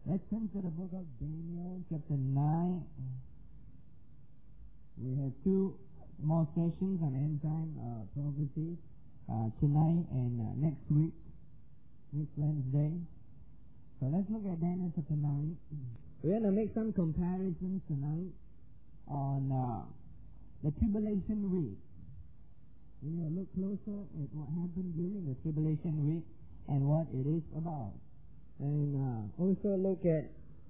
Let's turn to the book of Daniel, chapter 9. We have two more sessions on end time prophecy tonight and next week, next Wednesday. So let's look at Daniel chapter 9. We're going to make some comparisons tonight on the tribulation week. We're going to look closer at what happened during the tribulation week and what it is about. And also look at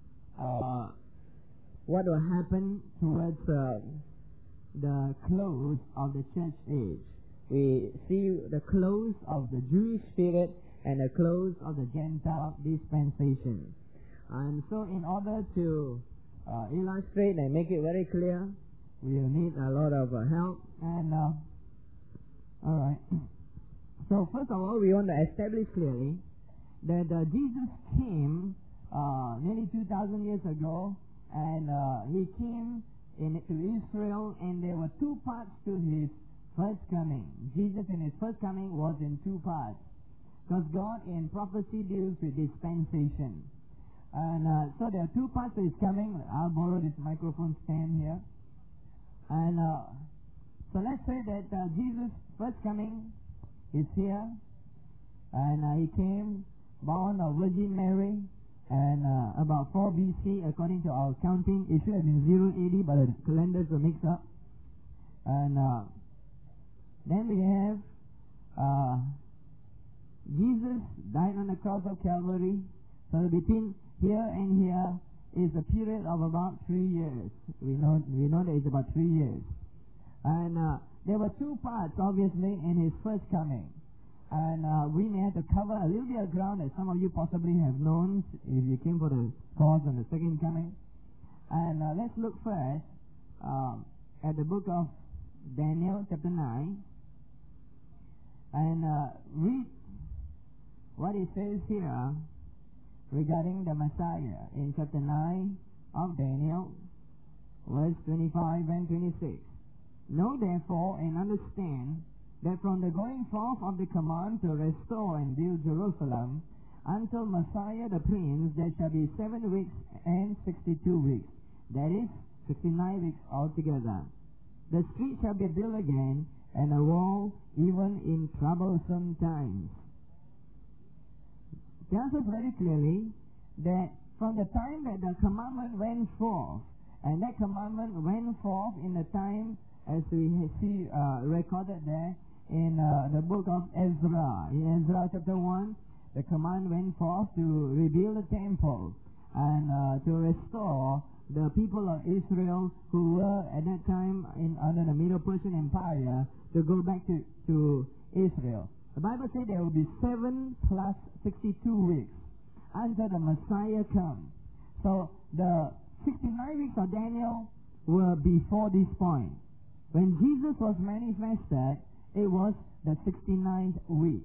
what will happen towards the close of the church age. We see the close of the Jewish period and the close of the Gentile dispensation. And so in order to illustrate and make it very clear, we will need a lot of help. And alright. So first of all, we want to establish clearly that Jesus came nearly 2,000 years ago, and he came to Israel, and there were two parts to his first coming. Jesus in his first coming was in two parts, because God in prophecy deals with dispensation. And so there are two parts to his coming. I'll borrow this microphone stand here. And so let's say that Jesus' first coming is here, and he came born of Virgin Mary, and about 4 BC, according to our counting. It should have been 0 AD, but the calendars were mixed up. And then we have Jesus died on the cross of Calvary. So between here and here is a period of about 3 years. We know that it's about 3 years. And there were two parts, obviously, in his first coming. And we may have to cover a little bit of ground that some of you possibly have known if you came for the course on the second coming. And let's look first at the book of Daniel, chapter 9, and read what it says here regarding the Messiah in chapter 9 of Daniel, verse 25 and 26. Know therefore and understand that from the going forth of the command to restore and build Jerusalem until Messiah the Prince, there shall be 7 weeks and 62 weeks. That is 69 weeks altogether. The street shall be built again, and a wall even in troublesome times. It tells us very clearly that from the time that the commandment went forth, and that commandment went forth in the time, as we see recorded there, in the book of Ezra. In Ezra chapter 1, the command went forth to rebuild the temple and to restore the people of Israel who were at that time under the Medo-Persian Empire to go back to Israel. The Bible says there will be 7 plus 62 weeks until the Messiah comes. So the 69 weeks of Daniel were before this point. When Jesus was manifested, it was the 69th week.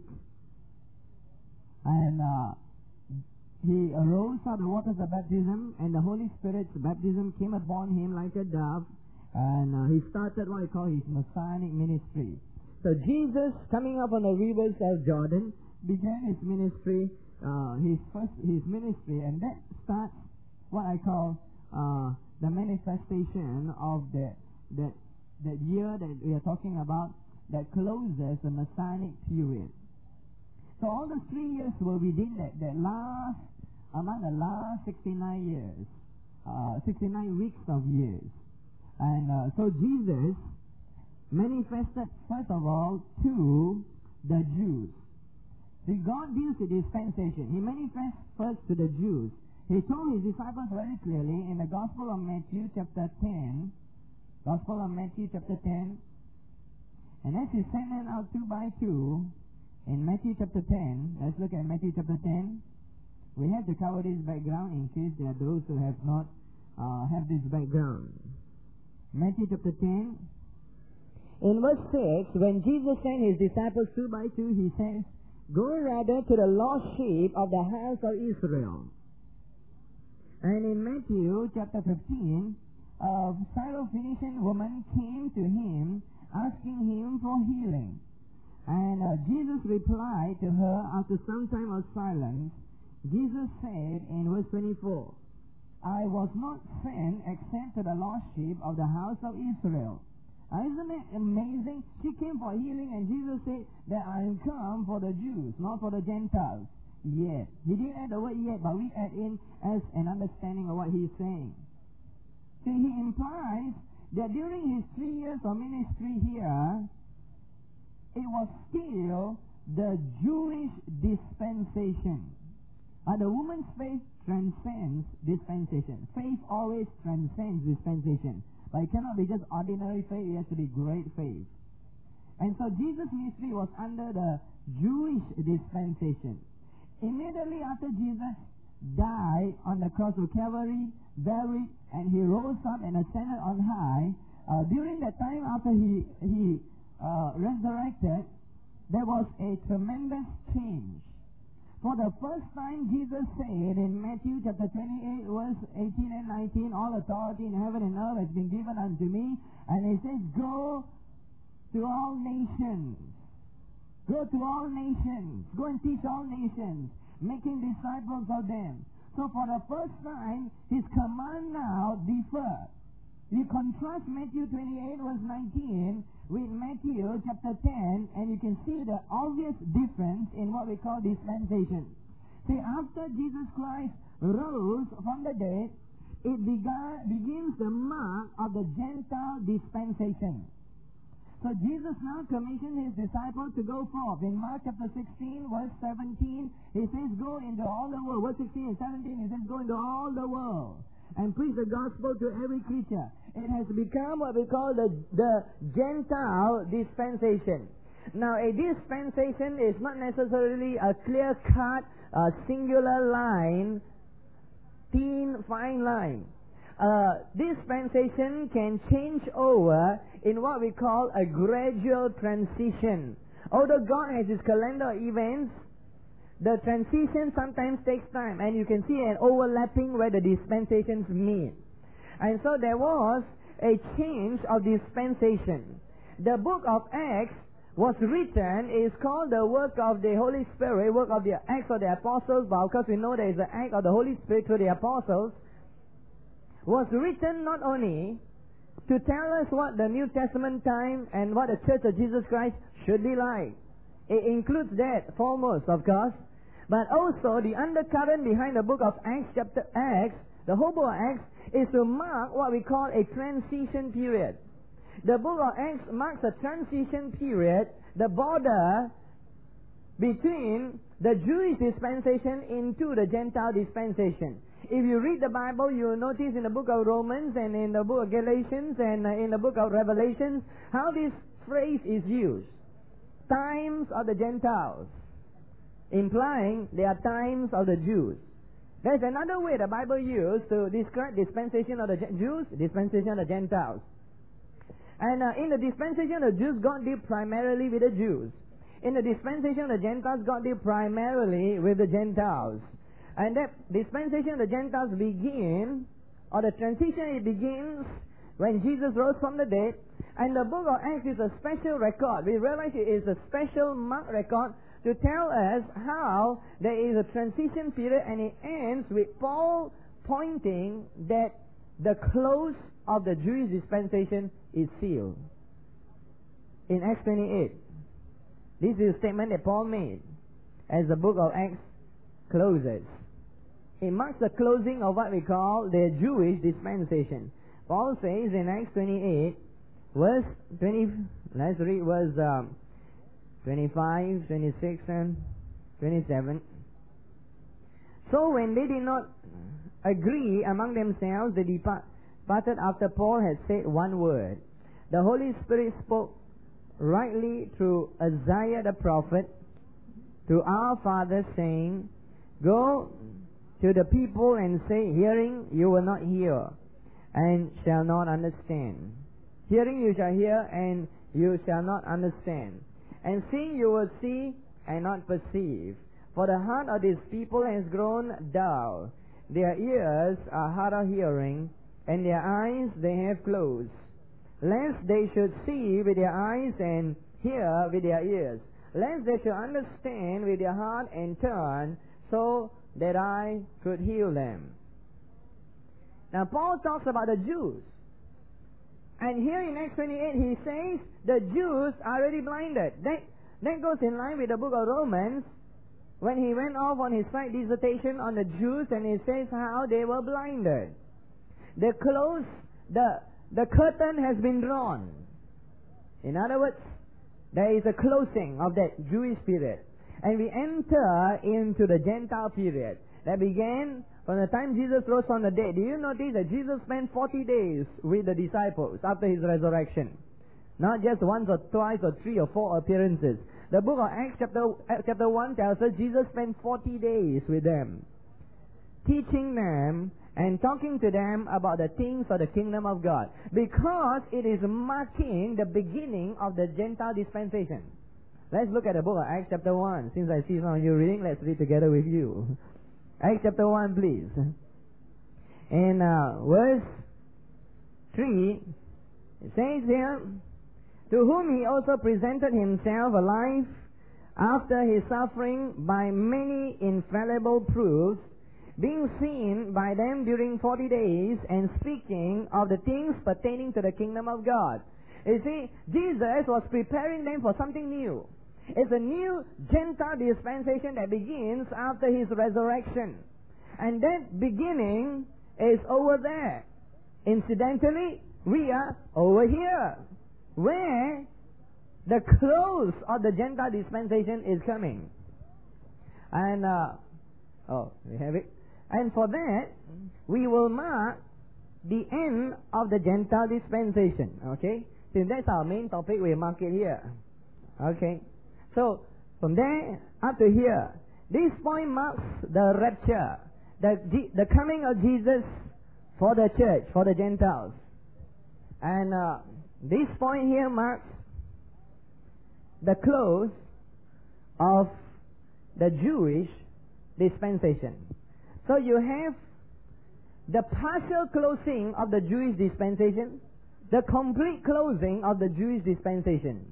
And he arose out of the waters of baptism, and the Holy Spirit's baptism came upon him like a dove, and he started what we call his messianic ministry. So Jesus, coming up on the rivers of Jordan, began his ministry, his ministry, and that starts what I call the manifestation of that year that we are talking about, that closes the Messianic period. So all the 3 years were within among the last 69 years, 69 weeks of years. And so Jesus manifested first of all to the Jews. See, God deals with dispensation. He manifests first to the Jews. He told his disciples very clearly in the Gospel of Matthew chapter 10, Gospel of Matthew chapter 10, and as he sent them out 2 by 2, in Matthew chapter 10, let's look at Matthew chapter 10. We have to cover this background in case there are those who have not have this background. Matthew chapter 10. In verse 6, when Jesus sent his disciples 2 by 2, he says, "Go rather to the lost sheep of the house of Israel." And in Matthew chapter 15, a Syrophoenician woman came to him, asking him for healing. And Jesus replied to her after some time of silence, Jesus said in verse 24, I was not sent except to the lost sheep of the house of Israel. Isn't it amazing? She came for healing, and Jesus said that I am come for the Jews, not for the Gentiles. Yet. He didn't add the word yet, but we add in as an understanding of what he's saying. So he implies that during his 3 years of ministry here, it was still the Jewish dispensation. The woman's faith transcends dispensation. Faith always transcends dispensation. But it cannot be just ordinary faith, it has to be great faith. And so Jesus' ministry was under the Jewish dispensation. Immediately after Jesus died on the cross of Calvary, buried, and he rose up and ascended on high, during that time after he resurrected, there was a tremendous change. For the first time, Jesus said in Matthew chapter 28, verse 18 and 19, all authority in heaven and earth has been given unto me. And he says, go to all nations. Go to all nations. Go and teach all nations, making disciples of them. So for the first time, his command now differs. You contrast Matthew 28, verse 19 with Matthew chapter 10, and you can see the obvious difference in what we call dispensation. See, after Jesus Christ rose from the dead, it begins the mark of the Gentile dispensation. So Jesus now commissioned his disciples to go forth. In Mark chapter 16, verse 17, he says, go into all the world. Verse 16 and 17, he says, go into all the world and preach the gospel to every creature. It has become what we call the Gentile dispensation. Now, a dispensation is not necessarily a clear-cut, singular line, thin, fine line. Dispensation can change over in what we call a gradual transition. Although God has his calendar events, the transition sometimes takes time, and you can see an overlapping where the dispensations meet. And so there was a change of dispensation. The book of Acts was written, is called the work of the Holy Spirit, work of the Acts of the Apostles, but of course we know there is the act of the Holy Spirit through the Apostles, was written not only to tell us what the New Testament time and what the Church of Jesus Christ should be like. It includes that foremost, of course, but also the undercurrent behind the book of Acts, chapter Acts, the whole book of Acts, is to mark what we call a transition period. The book of Acts marks a transition period, the border between the Jewish dispensation into the Gentile dispensation. If you read the Bible, you will notice in the book of Romans and in the book of Galatians and in the book of Revelations how this phrase is used. Times of the Gentiles, implying they are times of the Jews. There's another way the Bible used to describe dispensation of the Jews, dispensation of the Gentiles. And in the dispensation of the Jews, God dealt primarily with the Jews. In the dispensation of the Gentiles, God dealt primarily with the Gentiles. And that dispensation of the Gentiles begin, or the transition, it begins when Jesus rose from the dead. And the book of Acts is a special record. We realize it is a special mark record to tell us how there is a transition period, and it ends with Paul pointing that the close of the Jewish dispensation is sealed. In Acts 28. This is a statement that Paul made as the book of Acts closes. It marks the closing of what we call the Jewish dispensation. Paul says in Acts 28, verse 20, let's read verse 25, 26, and 27. So when they did not agree among themselves, they departed after Paul had said one word. The Holy Spirit spoke rightly through Isaiah the prophet to our fathers, saying, go to the people and say, hearing you will not hear, and shall not understand. Hearing you shall hear, and you shall not understand. And seeing you will see, and not perceive. For the heart of these people has grown dull. Their ears are hard of hearing, and their eyes they have closed, lest they should see with their eyes and hear with their ears, lest they should understand with their heart and turn, so that I could heal them. Now Paul talks about the Jews. And here in Acts 28 he says the Jews are already blinded. That goes in line with the book of Romans when he went off on his side dissertation on the Jews, and he says how they were blinded. The curtain has been drawn. In other words, there is a closing of that Jewish period. And we enter into the Gentile period that began from the time Jesus rose from the dead. Do you notice that Jesus spent 40 days with the disciples after his resurrection? Not just once or twice or 3 or 4 appearances. The book of Acts chapter 1 tells us Jesus spent 40 days with them, teaching them and talking to them about the things of the kingdom of God, because it is marking the beginning of the Gentile dispensation. Let's look at the book of Acts chapter 1. Since I see some of you reading, let's read together with you. Acts chapter 1, please. In verse 3, it says here, to whom he also presented himself alive after his suffering by many infallible proofs, being seen by them during 40 days, and speaking of the things pertaining to the kingdom of God. You see, Jesus was preparing them for something new. It's a new Gentile dispensation that begins after his resurrection. And that beginning is over there. Incidentally, we are over here, where the close of the Gentile dispensation is coming. And, we have it. And for that, we will mark the end of the Gentile dispensation. Okay? Since that's our main topic, we mark it here. Okay? So, from there up to here, this point marks the rapture, the coming of Jesus for the church, for the Gentiles. And this point here marks the close of the Jewish dispensation. So you have the partial closing of the Jewish dispensation, the complete closing of the Jewish dispensation.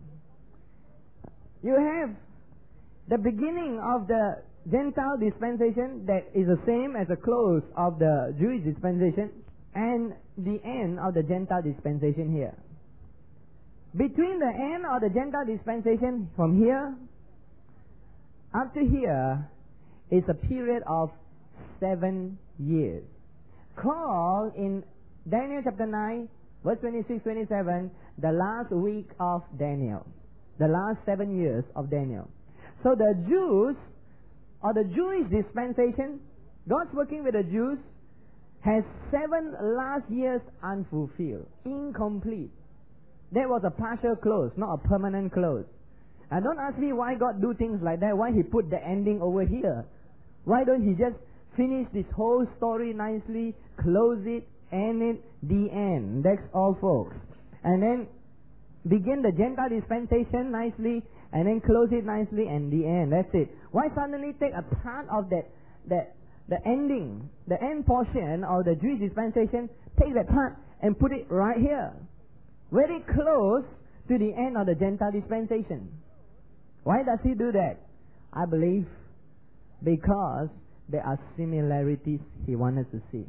You have the beginning of the Gentile dispensation that is the same as the close of the Jewish dispensation, and the end of the Gentile dispensation here. Between the end of the Gentile dispensation from here up to here is a period of 7 years, called in Daniel chapter 9 verse 26-27 the last week of Daniel, the last 7 years of Daniel. So the Jews, or the Jewish dispensation, God's working with the Jews, has 7 last years unfulfilled, incomplete. That was a partial close, not a permanent close. And don't ask me why God do things like that, why He put the ending over here. Why don't He just finish this whole story nicely, close it, end it, the end. That's all, folks. And then begin the Gentile dispensation nicely, and then close it nicely, and the end. That's it. Why suddenly take a part of the ending, the end portion of the Jewish dispensation, take that part and put it right here, very close to the end of the Gentile dispensation? Why does He do that? I believe because there are similarities He wants to see.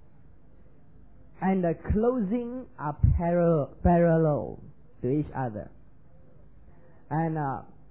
And the closing are parallel to each other. And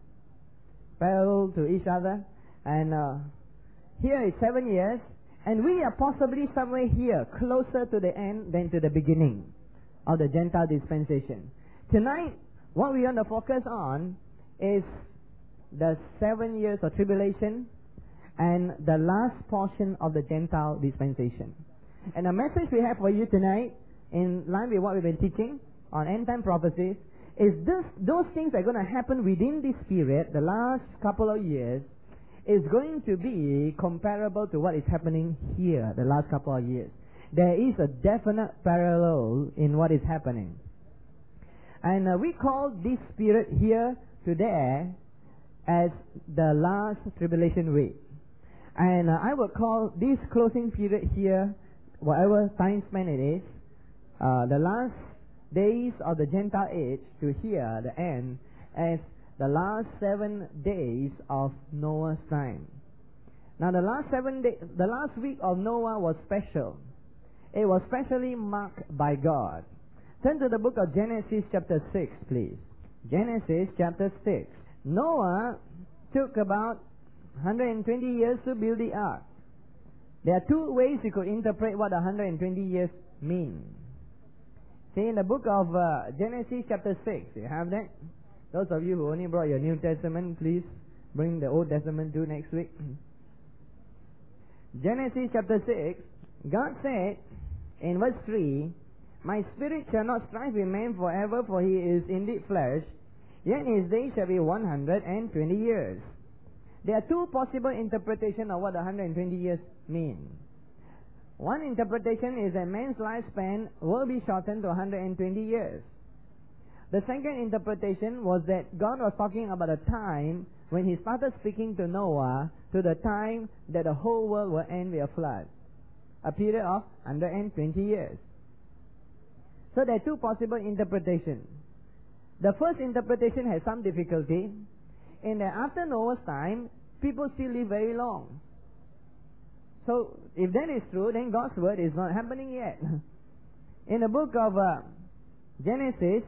parallel to each other. And here is 7 years. And we are possibly somewhere here, closer to the end than to the beginning of the Gentile dispensation. Tonight, what we want to focus on is the 7 years of tribulation and the last portion of the Gentile dispensation. And the message we have for you tonight, in line with what we've been teaching on end time prophecies, is those things that are going to happen within this period, the last couple of years, is going to be comparable to what is happening here, the last couple of years. There is a definite parallel in what is happening. And we call this period here to there as the last tribulation week. And I would call this closing period here, whatever time span it is, the last days of the Gentile age to here, the end, as the last 7 days of Noah's time. Now the last week of Noah was special. It was specially marked by God. Turn to the book of Genesis chapter 6, please. Genesis chapter 6. Noah took about 120 years to build the ark. There are two ways you could interpret what 120 years mean. See, in the book of Genesis chapter 6, you have that? Those of you who only brought your New Testament, please bring the Old Testament too next week. Genesis chapter 6, God said in verse 3, "My spirit shall not strive with man forever, for he is indeed flesh, yet his days shall be 120 years. There are two possible interpretations of what 120 years mean. One interpretation is that man's lifespan will be shortened to 120 years. The second interpretation was that God was talking about a time when he started speaking to Noah to the time that the whole world will end with a flood. A period of 120 years. So there are two possible interpretations. The first interpretation has some difficulty in that after Noah's time, people still live very long. So if that is true, then God's word is not happening yet. In the book of Genesis,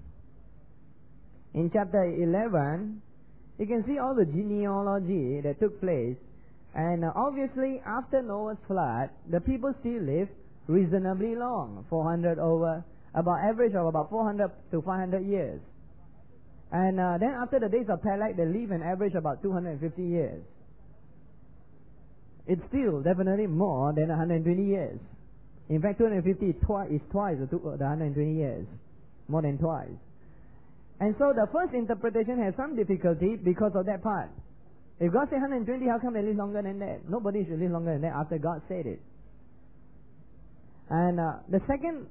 in chapter 11, you can see all the genealogy that took place. And obviously, after Noah's flood, the people still live reasonably long, about average of about 400 to 500 years. And then after the days of Peleg, they live an average about 250 years. It's still definitely more than 120 years. In fact, 250 is twice the 120 years. More than twice. And so the first interpretation has some difficulty because of that part. If God said 120, how come they live longer than that? Nobody should live longer than that after God said it. And the second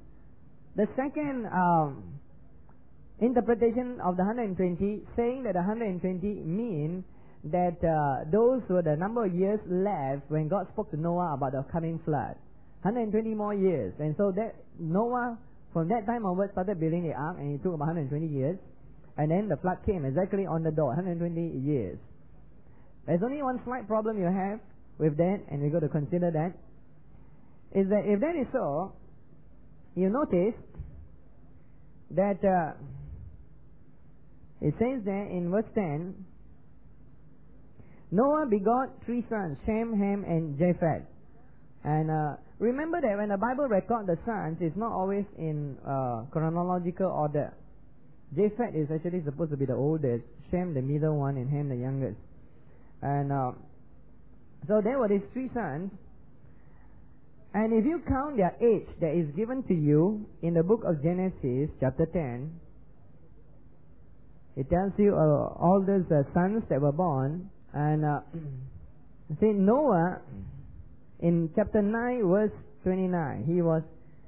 interpretation of the 120, saying that the 120 mean that those were the number of years left when God spoke to Noah about the coming flood. 120 more years. And so that Noah, from that time onwards, started building the ark, and it took about 120 years. And then the flood came exactly on the door, 120 years. There's only one slight problem you have with that, and we've got to consider that, is that if that is so, you notice that it says there in verse 10, Noah begot 3 sons, Shem, Ham, and Japheth. And remember that when the Bible records the sons, it's not always in chronological order. Japheth is actually supposed to be the oldest, Shem the middle one, and Ham the youngest. And so there were these 3 sons. And if you count their age that is given to you in the book of Genesis, chapter 10, it tells you all those sons that were born. And see, Noah, in chapter 9, verse 29, he was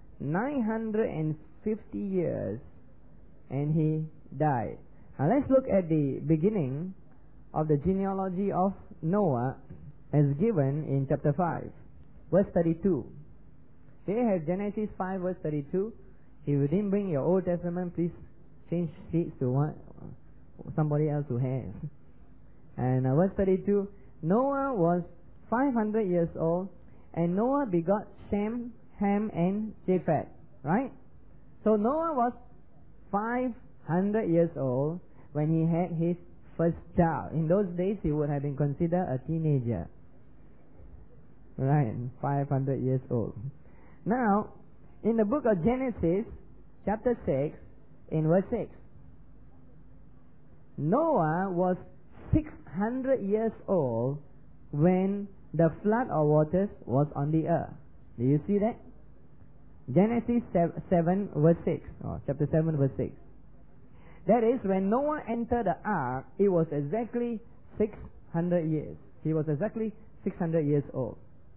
950 years and he died. Now let's look at the beginning of the genealogy of Noah as given in chapter 5, verse 32. Here have Genesis 5, verse 32. If you didn't bring your Old Testament, please change sheets to somebody else who has. And verse 32, Noah was 500 years old, and Noah begot Shem, Ham, and Japheth. Right? So Noah was 500 years old when he had his first child. In those days, he would have been considered a teenager. Right? 500 years old. Now, in the book of Genesis, chapter 6, in verse 6, Noah was 600 years old when the flood of waters was on the earth. Do you see that? Genesis 7 verse 6, or chapter 7 verse 6. That is, when Noah entered the ark, it was exactly 600 years. He was exactly 600 years old.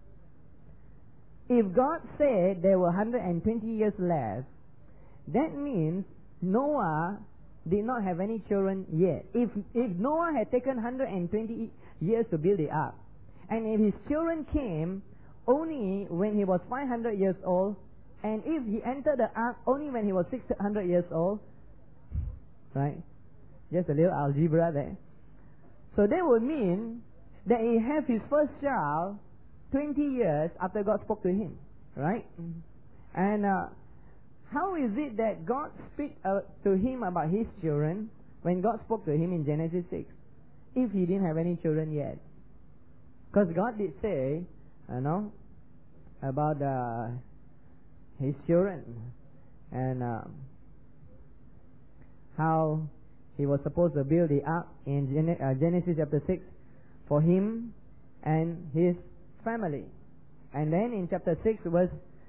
If God said there were 120 years left, that means Noah did not have any children yet. If Noah had taken 120 years to build the ark, and if his children came only when he was 500 years old, and if he entered the ark only when he was 600 years old, right? Just a little algebra there. So that would mean that he had his first child 20 years after God spoke to him, right? And how is it that God speak to him about his children when God spoke to him in Genesis 6, if he didn't have any children yet? Because God did say, about his children, and how he was supposed to build the ark in Genesis chapter 6 for him and his family. And then in chapter 6 verse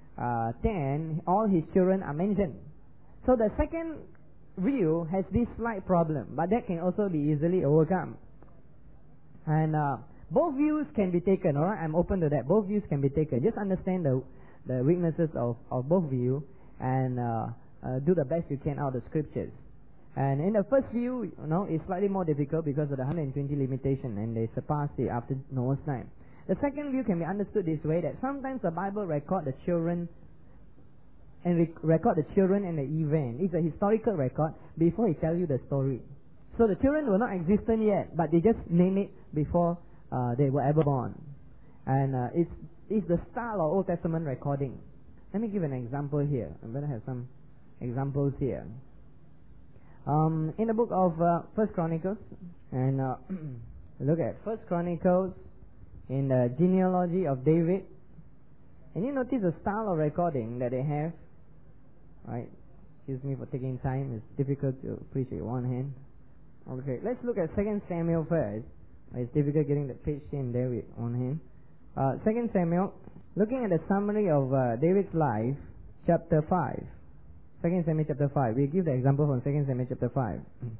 10, all his children are mentioned. So the second view has this slight problem, but that can also be easily overcome. And both views can be taken, alright? I'm open to that. Both views can be taken. Just understand the weaknesses of both views and do the best you can out of the scriptures. And in the first view, it's slightly more difficult because of the 120 limitation, and they surpassed it after Noah's time. The second view can be understood this way, that sometimes the Bible record the children and record the children and the event. It's a historical record before he tells you the story. So the children were not existent yet, but they just name it before they were ever born. And it's the style of Old Testament recording. Let me give an example here. I'm going to have some examples here. In the book of First Chronicles, and look at First Chronicles in the genealogy of David, and you notice the style of recording that they have. Right? Excuse me for taking time. It's difficult to preach with one hand. Okay, let's look at 2 Samuel first. It's difficult getting the page in there with one hand. 2 Samuel, looking at the summary of David's life, chapter 5. 2 Samuel chapter 5. We give the example from 2 Samuel chapter 5.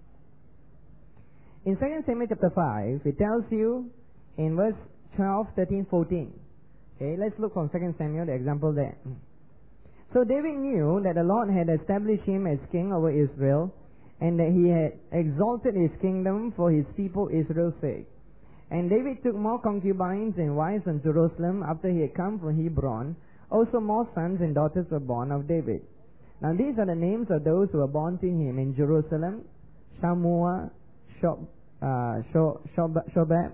In 2 Samuel chapter 5, it tells you in verse 12, 13, 14. Okay, let's look from 2 Samuel, the example there. So David knew that the Lord had established him as king over Israel, and that he had exalted his kingdom for his people Israel's sake. And David took more concubines and wives in Jerusalem after he had come from Hebron. Also more sons and daughters were born of David. Now these are the names of those who were born to him in Jerusalem: Shammua, Shobab,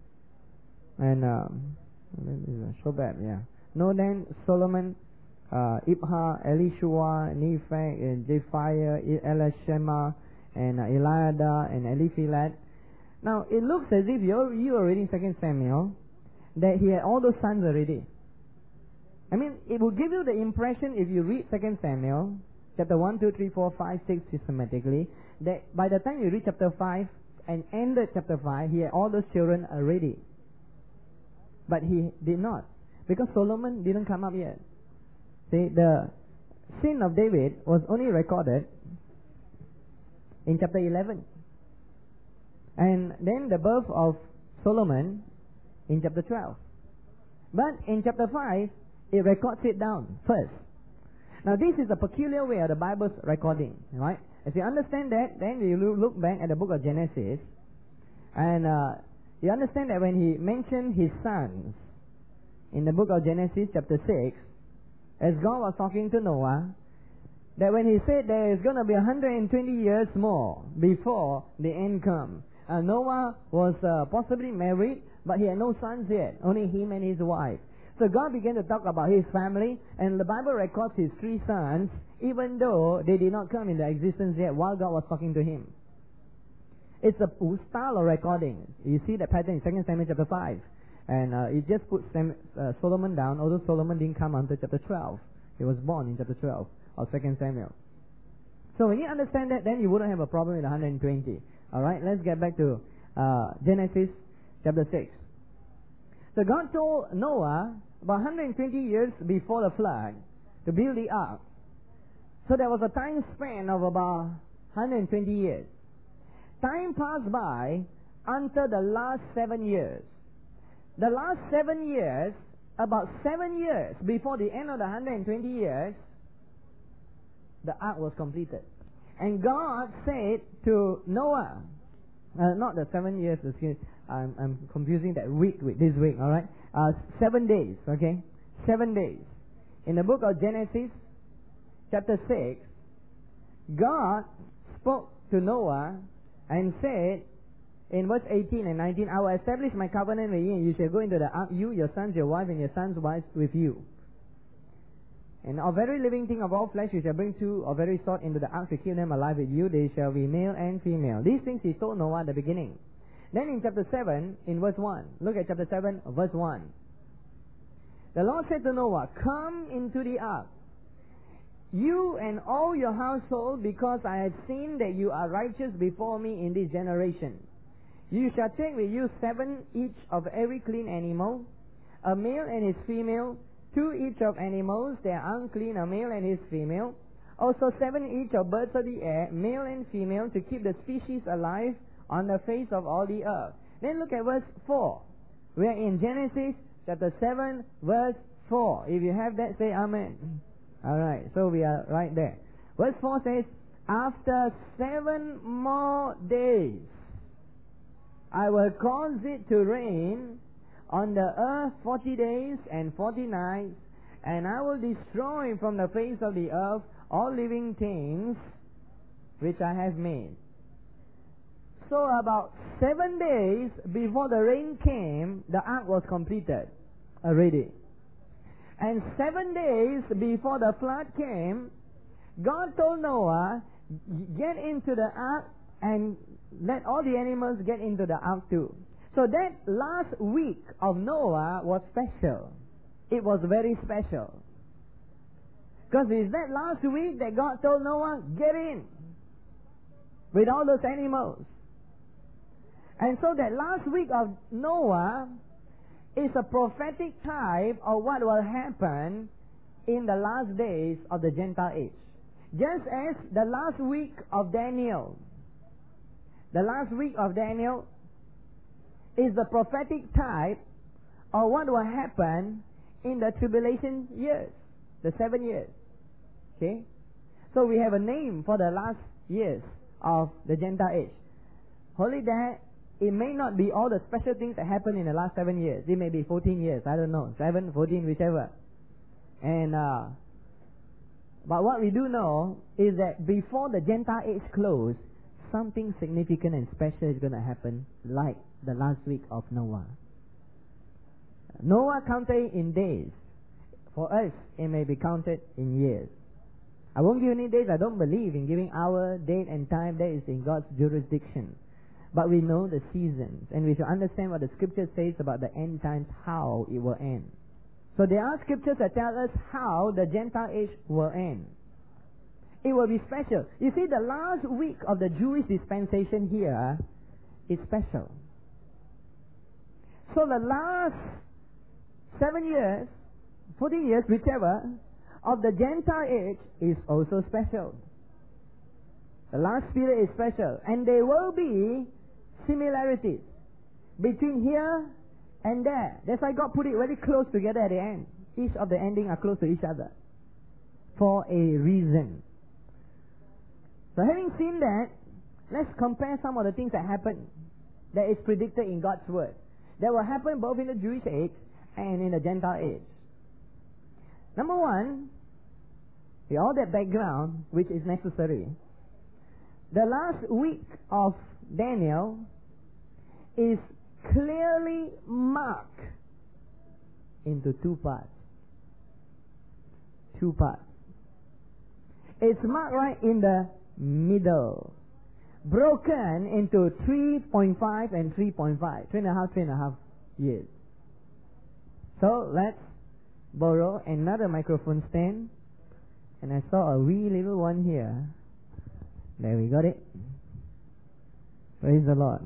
and Shobab, yeah. Nodan, Solomon, Ibhar, Elishua, Nepheg, and Japhiah, Elishama, and Eliada, and Eliphilet. Now it looks as if you are reading 2 Samuel that he had all those sons already. I mean, it will give you the impression, if you read 2 Samuel, chapter 1, 2, 3, 4, 5, 6 systematically, that by the time you read chapter 5 and ended chapter 5, he had all those children already. But he did not, because Solomon didn't come up yet. See, the sin of David was only recorded in chapter 11. And then the birth of Solomon in chapter 12. But in chapter 5, it records it down first. Now this is a peculiar way of the Bible's recording, right? If you understand that, then you look back at the book of Genesis, and you understand that when he mentioned his sons in the book of Genesis chapter 6, as God was talking to Noah, that when he said there is going to be 120 years more before the end comes. Noah was possibly married, but he had no sons yet, only him and his wife. So God began to talk about his family, and the Bible records his 3 sons, even though they did not come into existence yet while God was talking to him. It's a style of recording. You see that pattern in 2 Samuel chapter 5. And it just puts Solomon down, although Solomon didn't come until chapter 12. He was born in chapter 12 of 2 Samuel. So when you understand that, then you wouldn't have a problem with 120. Alright, let's get back to Genesis chapter 6. So God told Noah about 120 years before the flood to build the ark. So there was a time span of about 120 years. Time passed by until the last 7 years. The last 7 years, about 7 years before the end of the 120 years, the ark was completed. And God said to Noah, not the 7 years, I'm confusing that week with this week, alright? 7 days, okay? 7 days. In the book of Genesis, chapter 6, God spoke to Noah and said, in verse 18 and 19, I will establish my covenant with you, and you shall go into the ark, you, your sons, your wife, and your sons' wives with you. And of every living thing of all flesh you shall bring two of every sort into the ark to keep them alive with you. They shall be male and female. These things he told Noah at the beginning. Then in chapter 7, in verse 1, look at chapter 7, verse 1. The Lord said to Noah, come into the ark, you and all your household, because I have seen that you are righteous before me in this generation. You shall take with you 7 each of every clean animal, a male and his female, 2 each of animals, they are unclean, a male and his female. Also 7 each of birds of the air, male and female, to keep the species alive on the face of all the earth. Then look at verse 4. We are in Genesis chapter 7, verse 4. If you have that, say amen. Alright, so we are right there. Verse 4 says, after 7 more days, I will cause it to rain on the earth 40 days and 40 nights, and I will destroy from the face of the earth all living things which I have made. So about 7 days before the rain came, the ark was completed already. And 7 days before the flood came, God told Noah, get into the ark and let all the animals get into the ark too. So that last week of Noah was special. It was very special. Because it's that last week that God told Noah, get in with all those animals. And so that last week of Noah is a prophetic type of what will happen in the last days of the Gentile age. Just as the last week of Daniel. The last week of Daniel is the prophetic type of what will happen in the tribulation years, the 7 years. Okay? So we have a name for the last years of the Gentile age. Only that it may not be all the special things that happen in the last 7 years. It may be 14 years, I don't know, 7, 14, whichever. And but what we do know is that before the Gentile age closed, something significant and special is going to happen, like the last week of Noah. Noah counted in days. For us, it may be counted in years. I won't give any dates. I don't believe in giving hour, date, and time. That is in God's jurisdiction. But we know the seasons, and we should understand what the Scripture says about the end times, how it will end. So there are Scriptures that tell us how the Gentile age will end. It will be special. You see, the last week of the Jewish dispensation here is special. So the last 7 years, 14 years, whichever, of the Gentile age is also special. The last period is special. And there will be similarities between here and there. That's why God put it very close together at the end. Each of the endings are close to each other for a reason. So having seen that, let's compare some of the things that happen that is predicted in God's Word. That will happen both in the Jewish age and in the Gentile age. Number one, with all that background, which is necessary, the last week of Daniel is clearly marked into 2 parts. 2 parts. It's marked right in the middle, broken into 3.5 and 3.5, 3.5 years. So let's borrow another microphone stand, and I saw a wee little one here. There, we got it. Praise the Lord.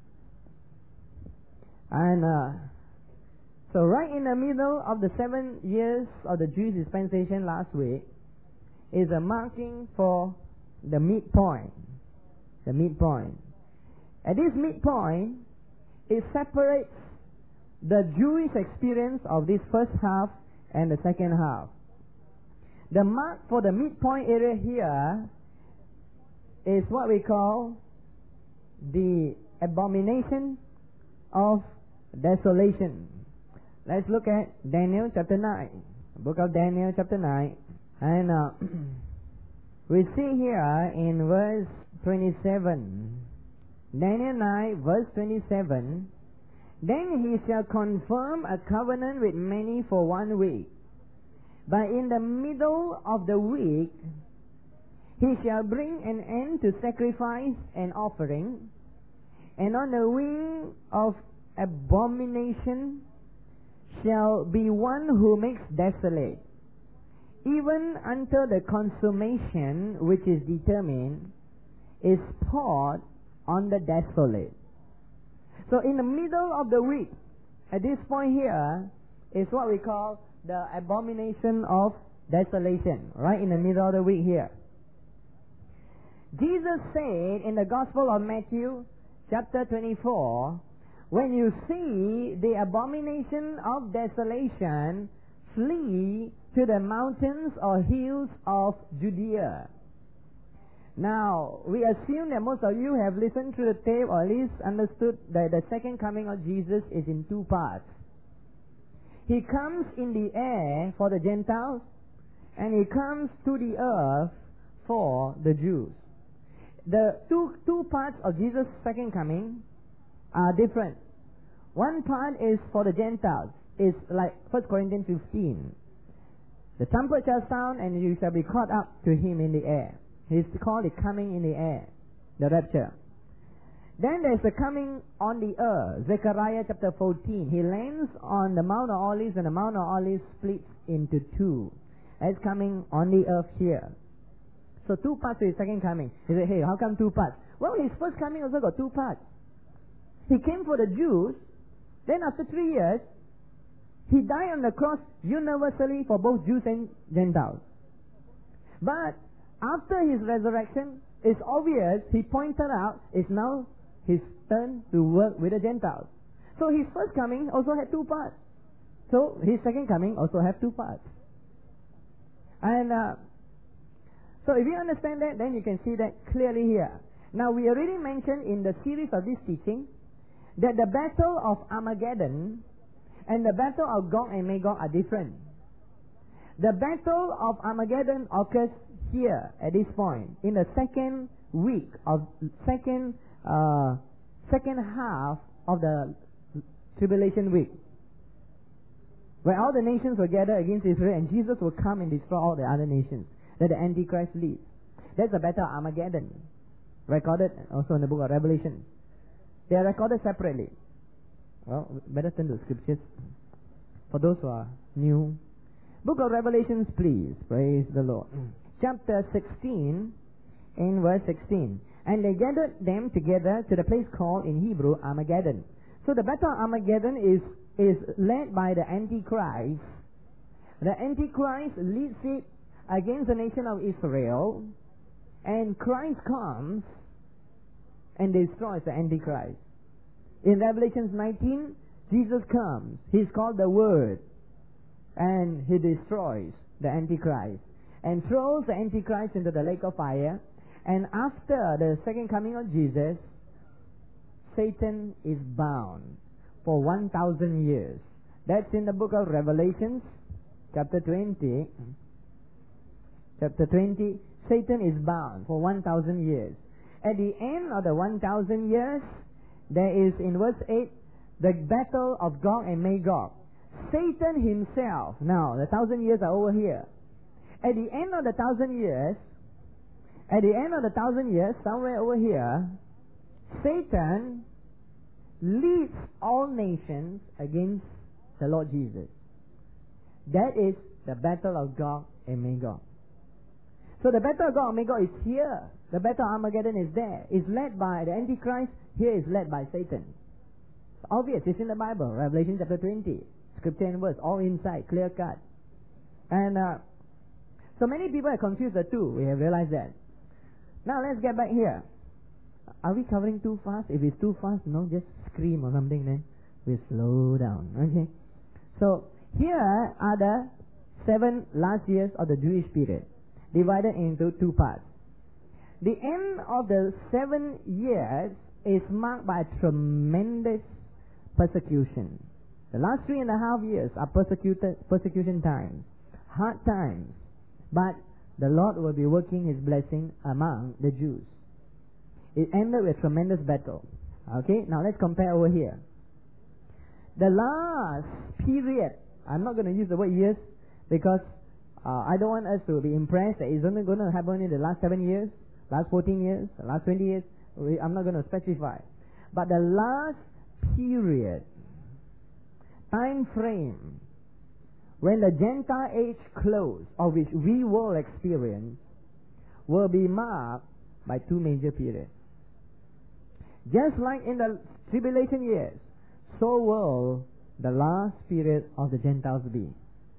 And so right in the middle of the 7 years of the Jewish dispensation last week is a marking for the midpoint. The midpoint. At this midpoint, it separates the Jewish experience of this first half and the second half. The mark for the midpoint area here is what we call the abomination of desolation. Let's look at Daniel chapter 9. Book of Daniel chapter 9. And we see here in verse 27. Daniel 9 verse 27, then he shall confirm a covenant with many for 1 week. But in the middle of the week, he shall bring an end to sacrifice and offering, and on the wing of abomination shall be one who makes desolate, even until the consummation which is determined is poured on the desolate. So in the middle of the week, at this point here, is what we call the abomination of desolation, right in the middle of the week here. Jesus said in the Gospel of Matthew, chapter 24, when you see the abomination of desolation, flee to the mountains or hills of Judea. Now, we assume that most of you have listened to the tape or at least understood that the second coming of Jesus is in 2 parts. He comes in the air for the Gentiles, and He comes to the earth for the Jews. The two parts of Jesus' second coming are different. One part is for the Gentiles. It's like 1 Corinthians 15. The trumpet shall sound, and you shall be caught up to Him in the air. He's called the coming in the air, the rapture. Then there's the coming on the earth. Zechariah chapter 14. He lands on the Mount of Olives, and the Mount of Olives splits into 2. That's coming on the earth here. So 2 parts to His second coming. He said, hey, how come 2 parts? Well, His first coming also got 2 parts. He came for the Jews. Then after 3 years, He died on the cross universally for both Jews and Gentiles. But after His resurrection, it's obvious, He pointed out, it's now His turn to work with the Gentiles. So His first coming also had 2 parts. So His second coming also have 2 parts. And so if you understand that, then you can see that clearly here. Now we already mentioned in the series of this teaching that the battle of Armageddon and the battle of Gog and Magog are different. The battle of Armageddon occurs here at this point in the second week of second half of the tribulation week, where all the nations will gather against Israel, and Jesus will come and destroy all the other nations that the Antichrist leads. That's the battle of Armageddon, recorded also in the book of Revelation. They are recorded separately. Well, better turn to the scriptures for those who are new. Book of Revelations, please. Praise the Lord. Chapter 16 in verse 16. And they gathered them together to the place called in Hebrew Armageddon. So the battle of Armageddon is led by the Antichrist. The Antichrist leads it against the nation of Israel, and Christ comes and destroys the Antichrist. In Revelation 19, Jesus comes. He's called the Word, and He destroys the Antichrist and throws the Antichrist into the lake of fire. And after the second coming of Jesus, Satan is bound for 1,000 years. That's in the book of Revelations, chapter 20. Chapter 20, Satan is bound for 1,000 years. At the end of the 1,000 years, there is in verse 8, the battle of Gog and Magog. Satan himself, now the 1,000 years are over here. At the end of the 1,000 years, somewhere over here, Satan leads all nations against the Lord Jesus. That is the battle of Gog and Magog. So the battle of Gog and Magog is here. The battle of Armageddon is there. It's led by the Antichrist. Here is led by Satan. It's obvious. It's in the Bible. Revelation chapter 20. Scripture and verse. All inside. Clear cut. And so many people have confused the two. We have realized that. Now let's get back here. Are we covering too fast? If it's too fast, just scream or something, then we slow down. Okay? So here are the 7 last years of the Jewish period, divided into 2 parts. The end of the 7 years is marked by tremendous persecution. The last 3.5 years are persecution times, hard times, but the Lord will be working His blessing among the Jews. It ended with tremendous battle. Okay, now let's compare over here. The last period, I'm not going to use the word years because I don't want us to be impressed that it's only going to happen in the last 7 years, last 14 years, last 20 years. I'm not going to specify. But the last period, time frame, when the Gentile age closed, of which we will experience, will be marked by two major periods. Just like in the tribulation years, so will the last period of the Gentiles be.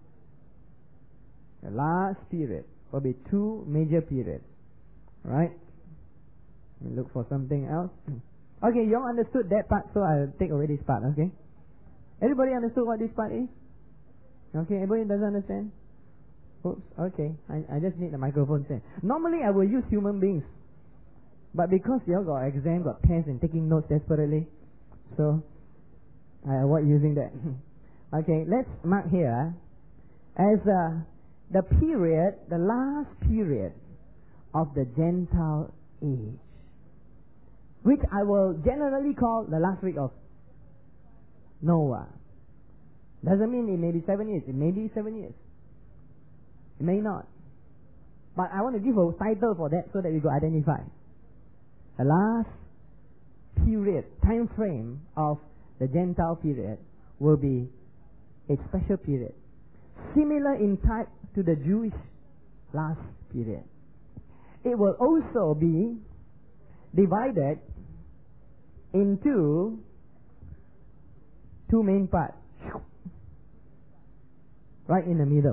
The last period will be two major periods. Right? Let me look for something else. Okay, you all understood that part, so I'll take away this part, okay? Everybody understood what this part is? Okay, everybody doesn't understand? Oops, okay. I just need the microphone stand. Normally I will use human beings. But because you all got exam, got tests and taking notes desperately, so I avoid using that. Okay, let's mark here as the period, the last period of the Gentile age, which I will generally call the last week of Noah. Doesn't mean it may be 7 years. It may be 7 years. It may not. But I want to give a title for that so that we could identify. The last period, time frame of the Gentile period will be a special period, similar in type to the Jewish last period. It will also be divided into two main parts. Right in the middle.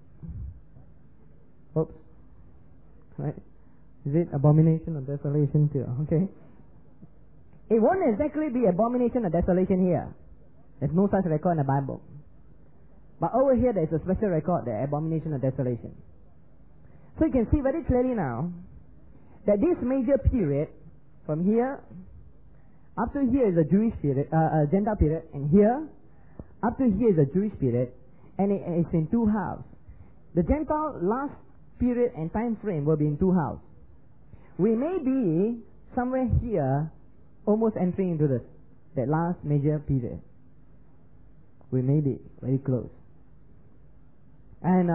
Oops. Right. Is it abomination or desolation too? Okay. It won't exactly be abomination or desolation here. There's no such record in the Bible. But over here there's a special record, the abomination or desolation. So you can see very clearly now that this major period, from here up to here is a Jewish period, Gentile period, and here up to here is a Jewish period, and it's in two halves. The Gentile last period and time frame will be in two halves. We may be somewhere here, almost entering into that last major period. We may be very close. And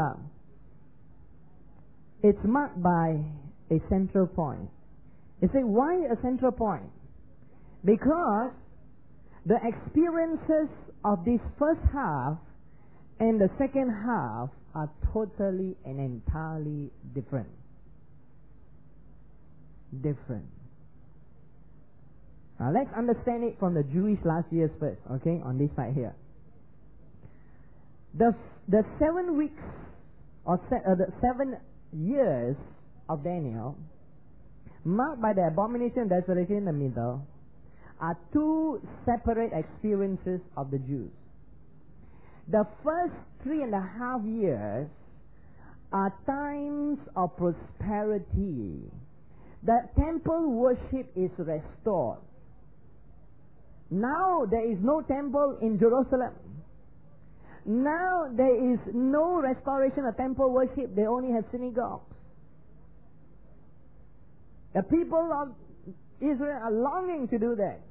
it's marked by a central point. You say, why a central point? Because the experiences of this first half and the second half are totally and entirely different. Now let's understand it from the Jewish last years first, okay, on this side here. The 7 weeks or the 7 years of Daniel, marked by the abomination and desolation in the middle, are two separate experiences of the Jews. The first 3.5 years are times of prosperity. The temple worship is restored. Now there is no temple in Jerusalem. Now there is no restoration of temple worship. They only have synagogues. The people of Israel are longing to do that.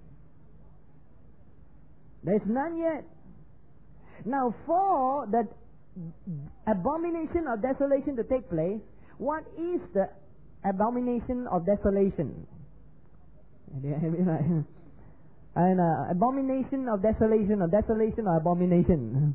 There is none yet. Now for the abomination of desolation to take place, what is the abomination of desolation? And abomination of desolation, or desolation or abomination.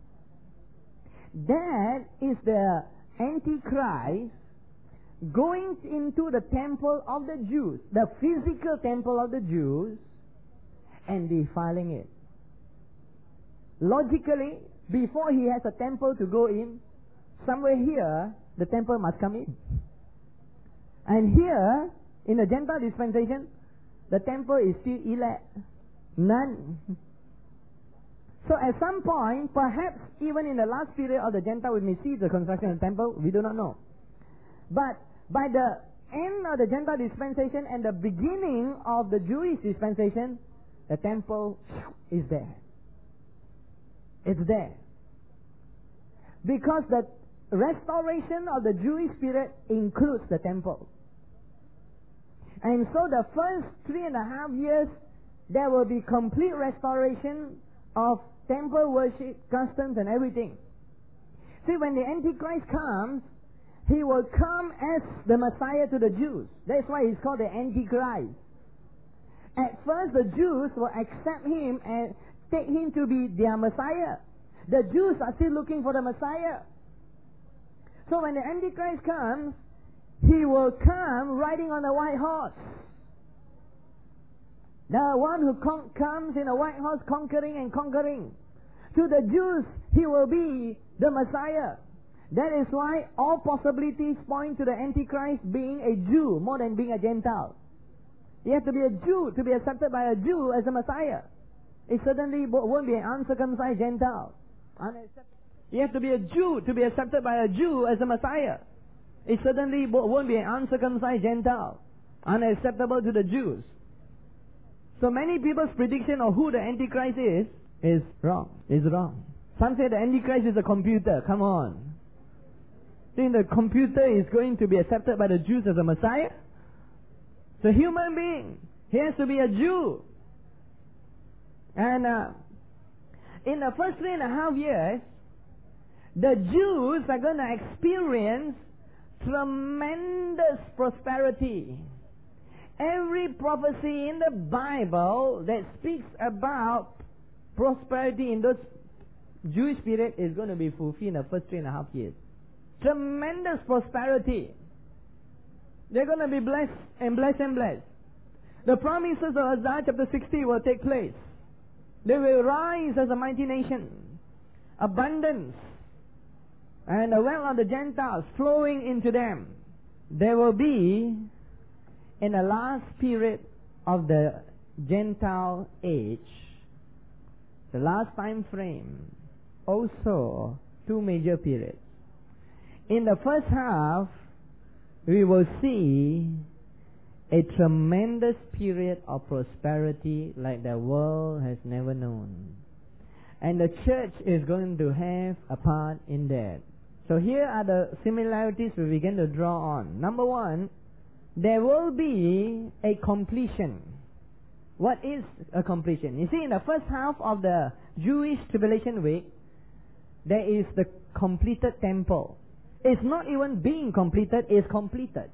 That is the Antichrist going into the temple of the Jews, the physical temple of the Jews, and defiling it. Logically, before he has a temple to go in, somewhere here, the temple must come in. And here, in the Gentile dispensation, the temple is still elect. None. So at some point, perhaps even in the last period of the Gentile, we may see the construction of the temple. We do not know. But by the end of the Gentile dispensation and the beginning of the Jewish dispensation, the temple is there. It's there. Because the restoration of the Jewish period includes the temple. And so the first 3.5 years, there will be complete restoration of temple worship, customs and everything. See, when the Antichrist comes, he will come as the Messiah to the Jews. That's why he's called the Antichrist. At first, the Jews will accept him and take him to be their Messiah. The Jews are still looking for the Messiah. So when the Antichrist comes, he will come riding on a white horse. The one who comes in a white horse, conquering and conquering. To the Jews, he will be the Messiah. That is why all possibilities point to the Antichrist being a Jew more than being a Gentile. You have to be a Jew to be accepted by a Jew as a Messiah. It certainly won't be an uncircumcised Gentile. You have to be a Jew to be accepted by a Jew as a Messiah. It certainly won't be an uncircumcised Gentile, unacceptable to the Jews. So many people's prediction of who the Antichrist is wrong. Is wrong. Some say the Antichrist is a computer. Come on. Think the computer is going to be accepted by the Jews as a Messiah? It's a human being. He has to be a Jew. And in the first 3.5 years, the Jews are going to experience tremendous prosperity. Every prophecy in the Bible that speaks about prosperity in those Jewish period is going to be fulfilled in the first 3.5 years. Tremendous prosperity. They're going to be blessed and blessed and blessed. The promises of Isaiah chapter 60 will take place. They will rise as a mighty nation. Abundance. And the wealth of the Gentiles flowing into them. There will be, in the last period of the Gentile age, the last time frame, also 2 major periods. In the first half, we will see a tremendous period of prosperity like the world has never known. And the church is going to have a part in that. So here are the similarities we begin to draw on. Number 1, there will be a completion. What is a completion? You see, in the first half of the Jewish tribulation week, there is the completed temple. It's not even being completed, it's completed.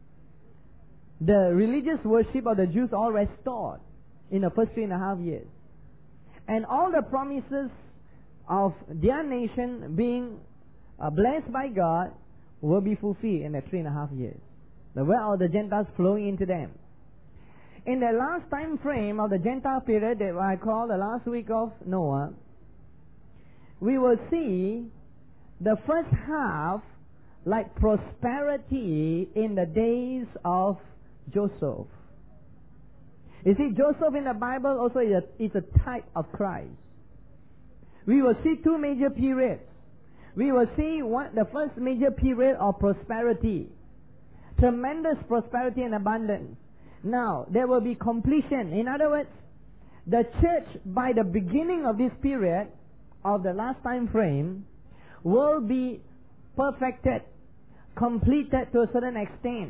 The religious worship of the Jews all restored in the first 3.5 years. And all the promises of their nation being blessed by God will be fulfilled in the 3.5 years. The wealth of the Gentiles flowing into them. In the last time frame of the Gentile period that I call the last week of Noah, we will see the first half like prosperity in the days of Joseph. You see, Joseph in the Bible also is a type of Christ. We will see 2 major periods. We will see the first major period of prosperity. Tremendous prosperity and abundance. Now, there will be completion. In other words, the church by the beginning of this period of the last time frame will be perfected, completed to a certain extent.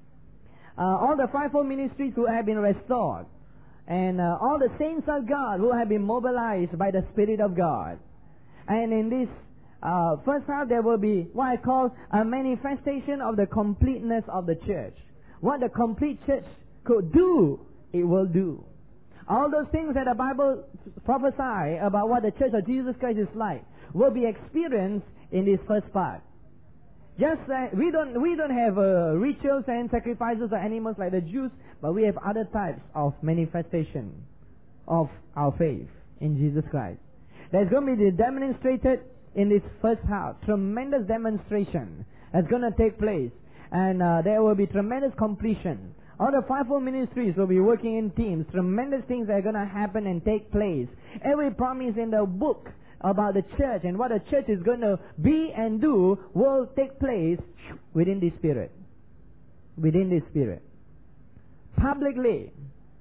All the fivefold ministries will have been restored, and all the saints of God will have been mobilized by the Spirit of God. And in this first half, there will be what I call a manifestation of the completeness of the church. What the complete church could do, it will do. All those things that the Bible prophesy about what the church of Jesus Christ is like will be experienced in this first part. Just that we don't have rituals and sacrifices of animals like the Jews, but we have other types of manifestation of our faith in Jesus Christ. That's going to be demonstrated in this first half. Tremendous demonstration that's going to take place, and there will be tremendous completion. All the fivefold ministries will be working in teams. Tremendous things are going to happen and take place. Every promise in the book about the church and what the church is going to be and do will take place within this spirit. Within this spirit. Publicly.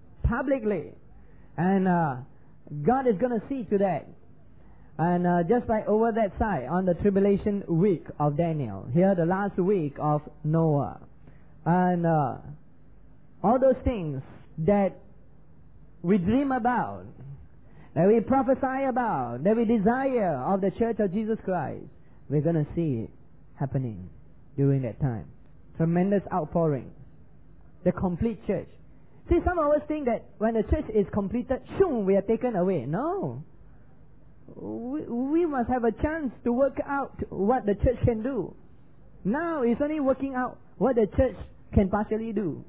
And God is going to see to that. And just like over that side, on the tribulation week of Daniel, here the last week of Noah. And all those things that we dream about, that we prophesy about, that we desire of the Church of Jesus Christ, we're going to see it happening during that time. Tremendous outpouring. The complete church. See, some of us think that when the church is completed, shoom, we are taken away. No. We must have a chance to work out what the church can do. Now it's only working out what the church can partially do.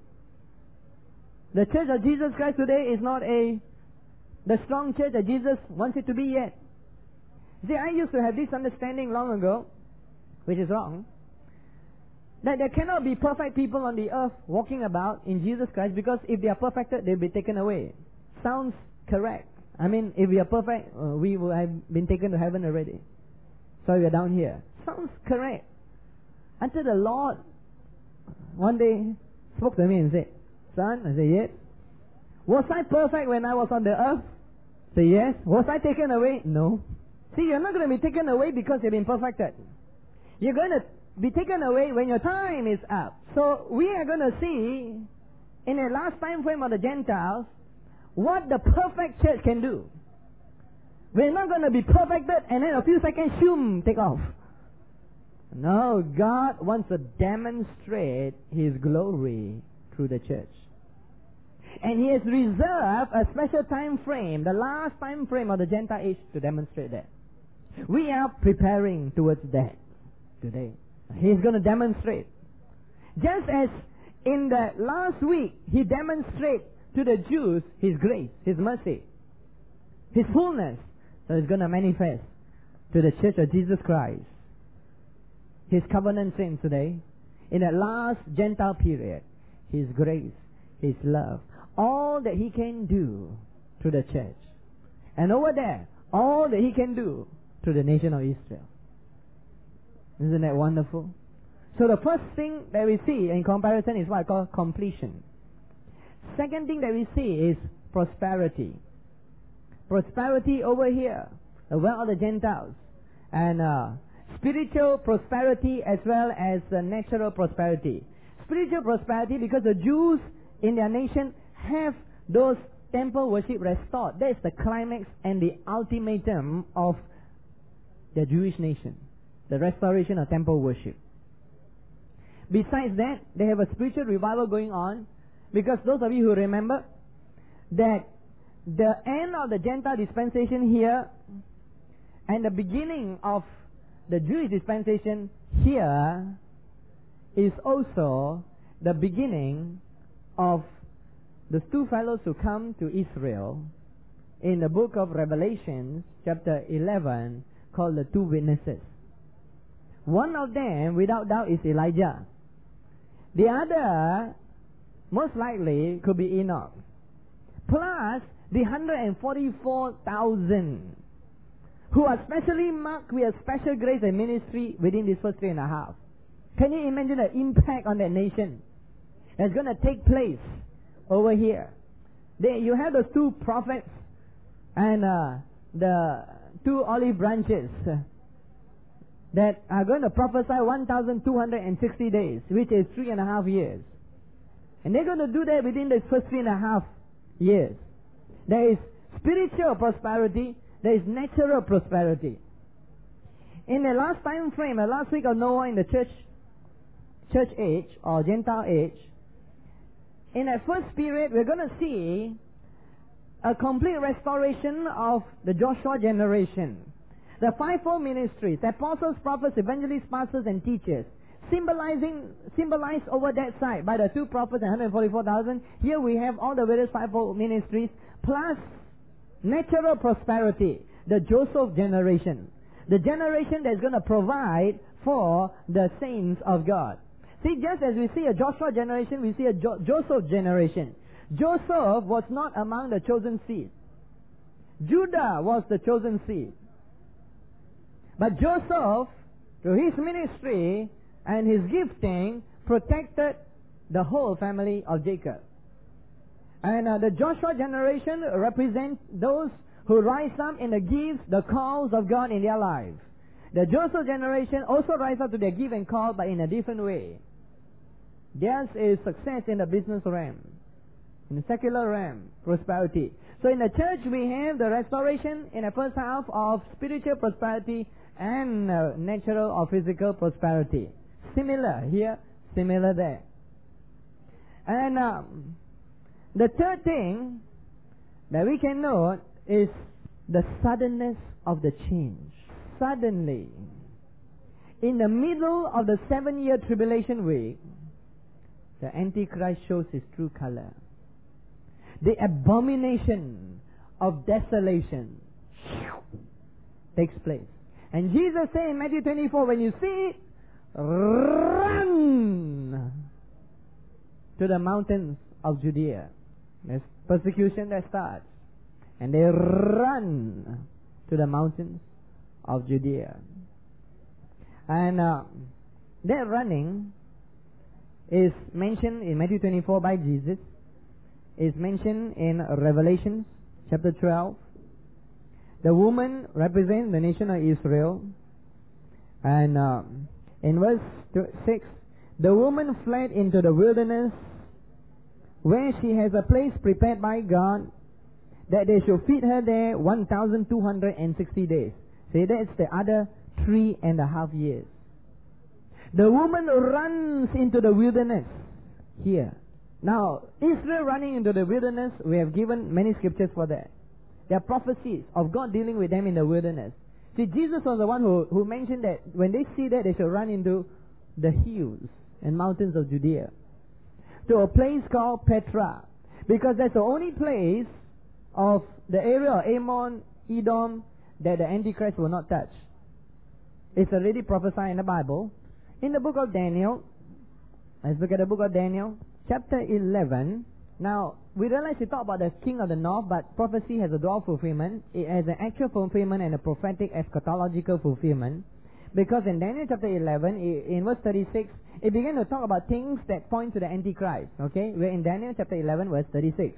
The Church of Jesus Christ today is not the strong church that Jesus wants it to be yet. See, I used to have this understanding long ago, which is wrong, that there cannot be perfect people on the earth walking about in Jesus Christ, because if they are perfected, they'll be taken away. Sounds correct. I mean, if we are perfect, we will have been taken to heaven already. So we are down here. Sounds correct. Until the Lord one day spoke to me and said, "Son," I said, "Yes." "Was I perfect when I was on the earth?" I said, "Yes." "Was I taken away?" "No." See, you're not going to be taken away because you've been perfected. You're going to be taken away when your time is up. So we are going to see in the last time frame of the Gentiles what the perfect church can do. We're not going to be perfected and then a few seconds, shoom, take off. No, God wants to demonstrate His glory through the church. And He has reserved a special time frame, the last time frame of the Gentile age, to demonstrate that. We are preparing towards that today. He's going to demonstrate. Just as in the last week, He demonstrated to the Jews His grace, His mercy, His fullness. So He's going to manifest to the Church of Jesus Christ His covenant saints today, in that last Gentile period, His grace, His love, all that He can do to the church. And over there, all that He can do to the nation of Israel. Isn't that wonderful? So the first thing that we see in comparison is what I call completion. Second thing that we see is prosperity. Prosperity over here, the wealth of the Gentiles. And spiritual prosperity as well as natural prosperity. Spiritual prosperity because the Jews in their nation have those temple worship restored. That is the climax and the ultimatum of the Jewish nation. The restoration of temple worship. Besides that, they have a spiritual revival going on, because those of you who remember that the end of the Gentile dispensation here and the beginning of the Jewish dispensation here is also the beginning of the two fellows who come to Israel in the book of Revelation, chapter 11, called the two witnesses. One of them, without doubt, is Elijah. The other, most likely, could be Enoch. Plus the 144,000 who are specially marked with a special grace and ministry within this first 3.5. Can you imagine the impact on that nation that's going to take place over here? You have those two prophets and the two olive branches that are going to prophesy 1,260 days, which is 3.5 years. And they're going to do that within the first 3.5 years. There is spiritual prosperity, there is natural prosperity. In the last time frame, the last week of Noah in the church age or Gentile age, in that first period, we're going to see a complete restoration of the Joshua generation. The fivefold ministries, the apostles, prophets, evangelists, pastors, and teachers, symbolized over that side by the two prophets and 144,000. Here we have all the various fivefold ministries, plus natural prosperity, the Joseph generation. The generation that's going to provide for the saints of God. See, just as we see a Joshua generation, we see a Joseph generation. Joseph was not among the chosen seed. Judah was the chosen seed. But Joseph, through his ministry and his gifting, protected the whole family of Jacob. And the Joshua generation represents those who rise up in the gifts, the calls of God in their lives. The Joseph generation also rise up to their gift and call, but in a different way. Theirs is success in the business realm. In the secular realm, prosperity. So in the church we have the restoration in the first half of spiritual prosperity and natural or physical prosperity. Similar here, similar there. And the third thing that we can note is the suddenness of the change. Suddenly, in the middle of the 7-year tribulation week, the Antichrist shows his true color. The abomination of desolation takes place. And Jesus said in Matthew 24, when you see it, run to the mountains of Judea. There's persecution that starts. And they run to the mountains of Judea. And that running is mentioned in Matthew 24 by Jesus. Is mentioned in Revelation chapter 12. The woman represents the nation of Israel. And in verse 6, the woman fled into the wilderness, where she has a place prepared by God, that they should feed her there 1,260 days. See, that's the other 3.5 years. The woman runs into the wilderness here. Now, Israel running into the wilderness, we have given many scriptures for that. There are prophecies of God dealing with them in the wilderness. See, Jesus was the one who mentioned that when they see that, they shall run into the hills and mountains of Judea, to a place called Petra, because that's the only place of the area of Ammon, Edom, that the Antichrist will not touch. It's already prophesied in the Bible. In the book of Daniel, let's look at the book of Daniel, chapter 11. Now, we realize we talk about the king of the north, but prophecy has a dual fulfillment. It has an actual fulfillment and a prophetic eschatological fulfillment. Because in Daniel chapter 11, in verse 36, it began to talk about things that point to the Antichrist. Okay? We're in Daniel chapter 11, verse 36.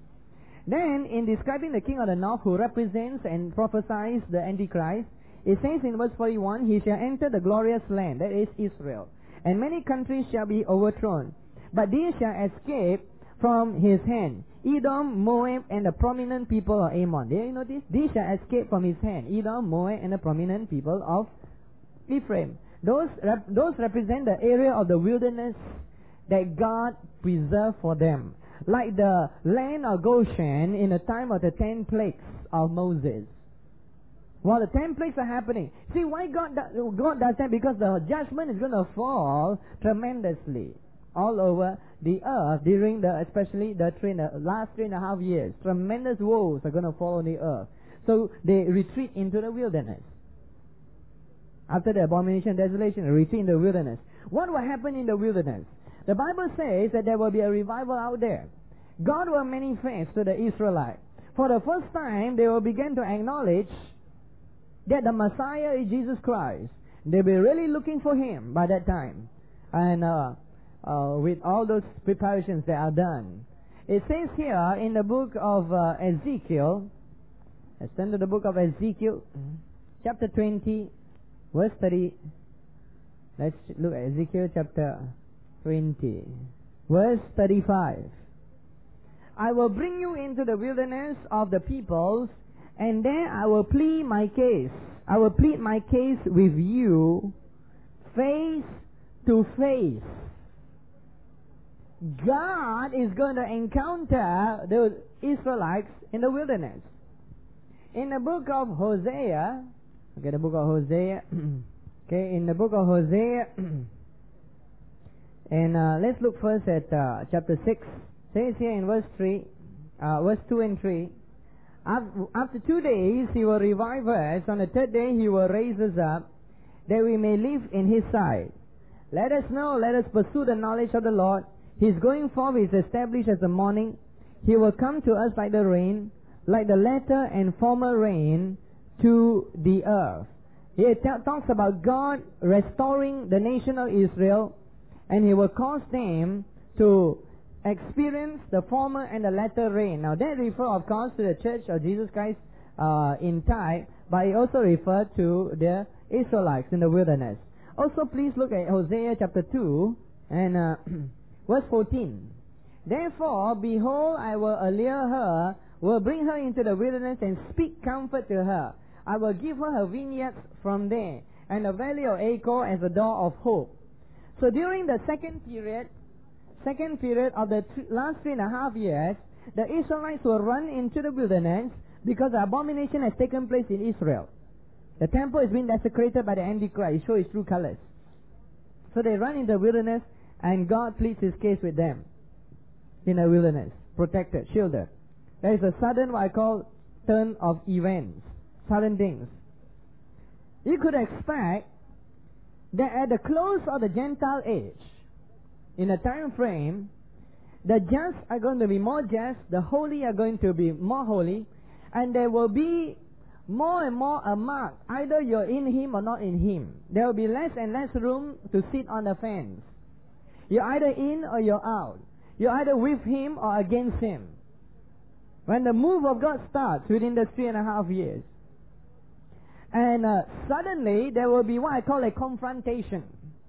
Then, in describing the king of the north who represents and prophesies the Antichrist, it says in verse 41, he shall enter the glorious land, that is Israel, and many countries shall be overthrown, but these shall escape from his hand. Edom, Moab, and the prominent people of Ammon. Did you notice? These shall escape from his hand. Edom, Moab, and the prominent people of Ephraim. Those represent the area of the wilderness that God preserved for them. Like the land of Goshen in the time of the 10 plagues of Moses. While the 10 plagues are happening. See why God does that? Because the judgment is going to fall tremendously all over the earth during especially the last 3.5 years. Tremendous woes are going to fall on the earth. So they retreat into the wilderness. After the abomination and desolation, they retreat in the wilderness. What will happen in the wilderness? The Bible says that there will be a revival out there. God will manifest to the Israelites. For the first time, they will begin to acknowledge that the Messiah is Jesus Christ. They'll be really looking for Him by that time. And with all those preparations that are done. It says here in the book of Ezekiel, let's turn to the book of Ezekiel, chapter 20, verse 30. Let's look at Ezekiel chapter 20, verse 35. I will bring you into the wilderness of the peoples, and there I will plead my case. I will plead my case with you face to face. God is going to encounter the Israelites in the wilderness. In the book of Hosea, okay, the book of Hosea, okay, in the book of Hosea, and let's look first at chapter 6. Says here in verse 2 and 3, after 2 days he will revive us, on the third day he will raise us up, that we may live in his sight. Let us know, let us pursue the knowledge of the Lord. His going forth is established as the morning. He will come to us like the rain, like the latter and former rain to the earth. Here it talks about God restoring the nation of Israel, and He will cause them to experience the former and the latter rain. Now that refers, of course, to the church of Jesus Christ in type, but it also refers to the Israelites in the wilderness. Also, please look at Hosea chapter 2 and verse 14. Therefore, behold, I will allure her, will bring her into the wilderness and speak comfort to her. I will give her her vineyards from there, and the valley of Achor as the door of hope. So during the second period of the last 3.5 years, the Israelites will run into the wilderness because the abomination has taken place in Israel. The temple is being desecrated by the Antichrist. It shows his true colors. So they run in the wilderness, and God pleads his case with them in the wilderness, protected, shielded. There is a sudden, what I call, turn of events, sudden things. You could expect that at the close of the Gentile age, in a time frame, the just are going to be more just, the holy are going to be more holy, and there will be more and more a mark. Either you're in him or not in him. There will be less and less room to sit on the fence. You're either in or you're out. You're either with him or against him. When the move of God starts within the 3.5 years. And suddenly there will be what I call a confrontation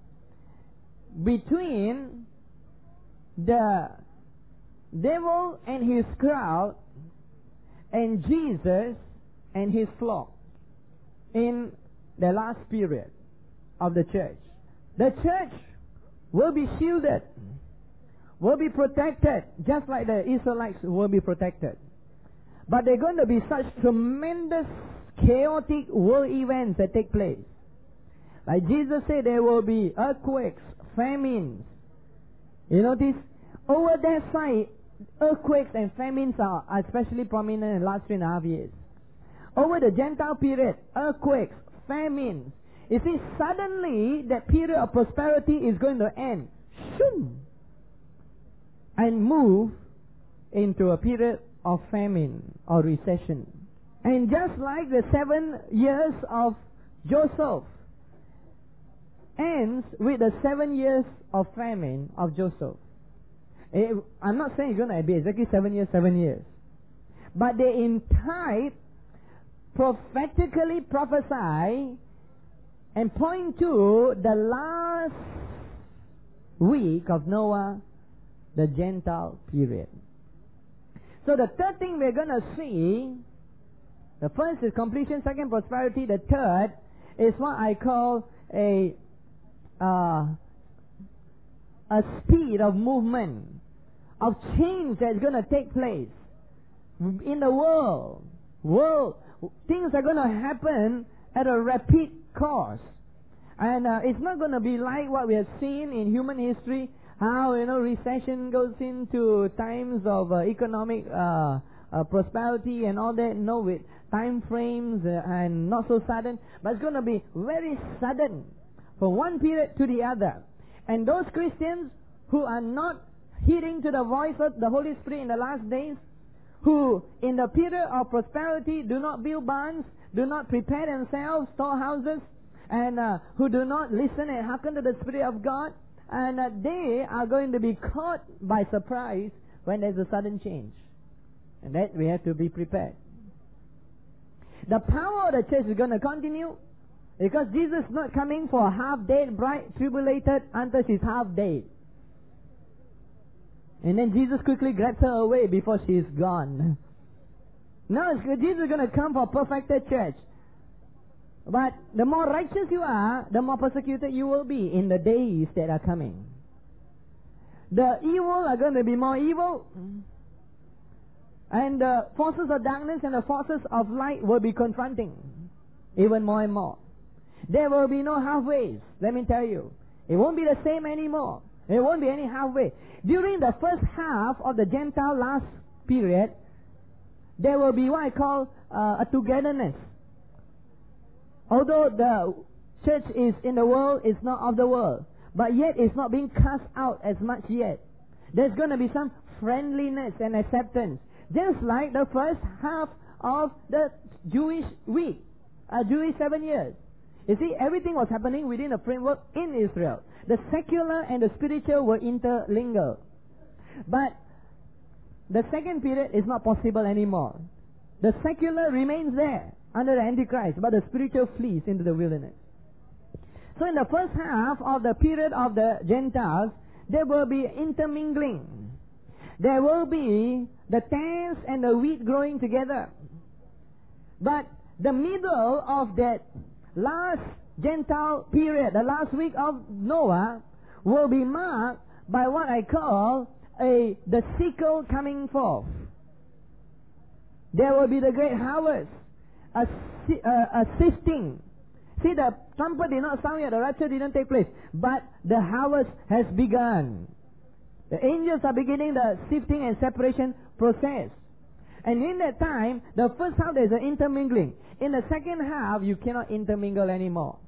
between the devil and his crowd and Jesus and his flock in the last period of the church. The church will be shielded, will be protected, just like the Israelites will be protected. But there are going to be such tremendous chaotic world events that take place. Like Jesus said, there will be earthquakes, famines. You notice, over that side, earthquakes and famines are especially prominent in the last 3.5 years. Over the Gentile period, earthquakes, famines. You see, suddenly that period of prosperity is going to end. Shoom! And move into a period of famine or recession. And just like the 7 years of Joseph ends with the 7 years of famine of Joseph. I'm not saying it's going to be exactly 7 years, 7 years. But they in type prophetically prophesy and point to the last week of Noah, the Gentile period. So the third thing we're going to see, the first is completion, second prosperity, the third is what I call a speed of movement, of change that's going to take place in the world. Things are going to happen at a rapid course. And it's not going to be like what we have seen in human history, how, recession goes into times of economic prosperity and all that, with time frames and not so sudden. But it's going to be very sudden from one period to the other. And those Christians who are not heeding to the voice of the Holy Spirit in the last days, who in the period of prosperity do not build barns, do not prepare themselves, storehouses, and who do not listen and hearken to the Spirit of God, and they are going to be caught by surprise when there's a sudden change. And that we have to be prepared. The power of the church is going to continue, because Jesus is not coming for a half-dead bride, tribulated until she's half-dead. And then Jesus quickly grabs her away before she's gone. No, Jesus is going to come for a perfected church. But the more righteous you are, the more persecuted you will be in the days that are coming. The evil are going to be more evil. And the forces of darkness and the forces of light will be confronting even more and more. There will be no halfways, let me tell you. It won't be the same anymore. There won't be any halfway. During the first half of the Gentile last period, there will be what I call a togetherness. Although the church is in the world, it's not of the world. But yet it's not being cast out as much yet. There's going to be some friendliness and acceptance. Just like the first half of the Jewish week, Jewish 7 years. You see, everything was happening within a framework in Israel. The secular and the spiritual were interlingual. But the second period is not possible anymore. The secular remains there under the Antichrist, but the spiritual flees into the wilderness. So in the first half of the period of the Gentiles, there will be intermingling. there will be the tares and the wheat growing together. But the middle of that last Gentile period, the last week of Noah, will be marked by what I call the sickle coming forth. There will be the great harvest, a sifting. See, the trumpet did not sound yet, the rapture didn't take place, but the harvest has begun. The angels are beginning the sifting and separation process. And in that time, the first half there's an intermingling. In the second half, you cannot intermingle anymore.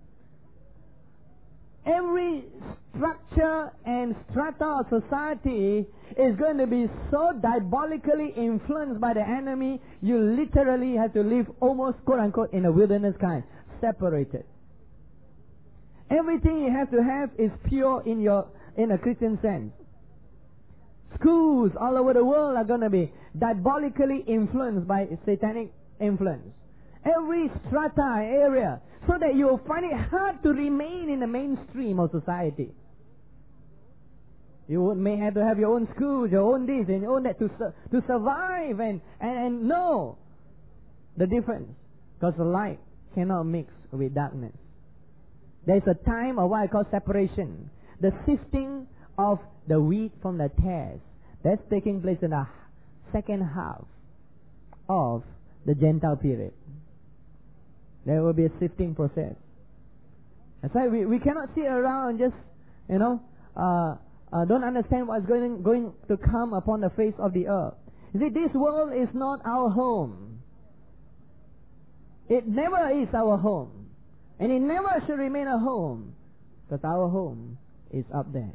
Every structure and strata of society is going to be so diabolically influenced by the enemy, you literally have to live almost, quote unquote, in a wilderness kind, separated. Everything you have to have is pure in a Christian sense. Schools all over the world are going to be diabolically influenced by satanic influence. Every strata area, so that you will find it hard to remain in the mainstream of society. You may have to have your own schools, your own this and your own that to survive and know the difference. Because the light cannot mix with darkness. There is a time of what I call separation. The sifting of the wheat from the tares. That's taking place in the second half of the Gentile period. There will be a sifting process. That's why we cannot sit around and just, don't understand what's going to come upon the face of the earth. You see, this world is not our home. It never is our home. And it never should remain a home. Because our home is up there.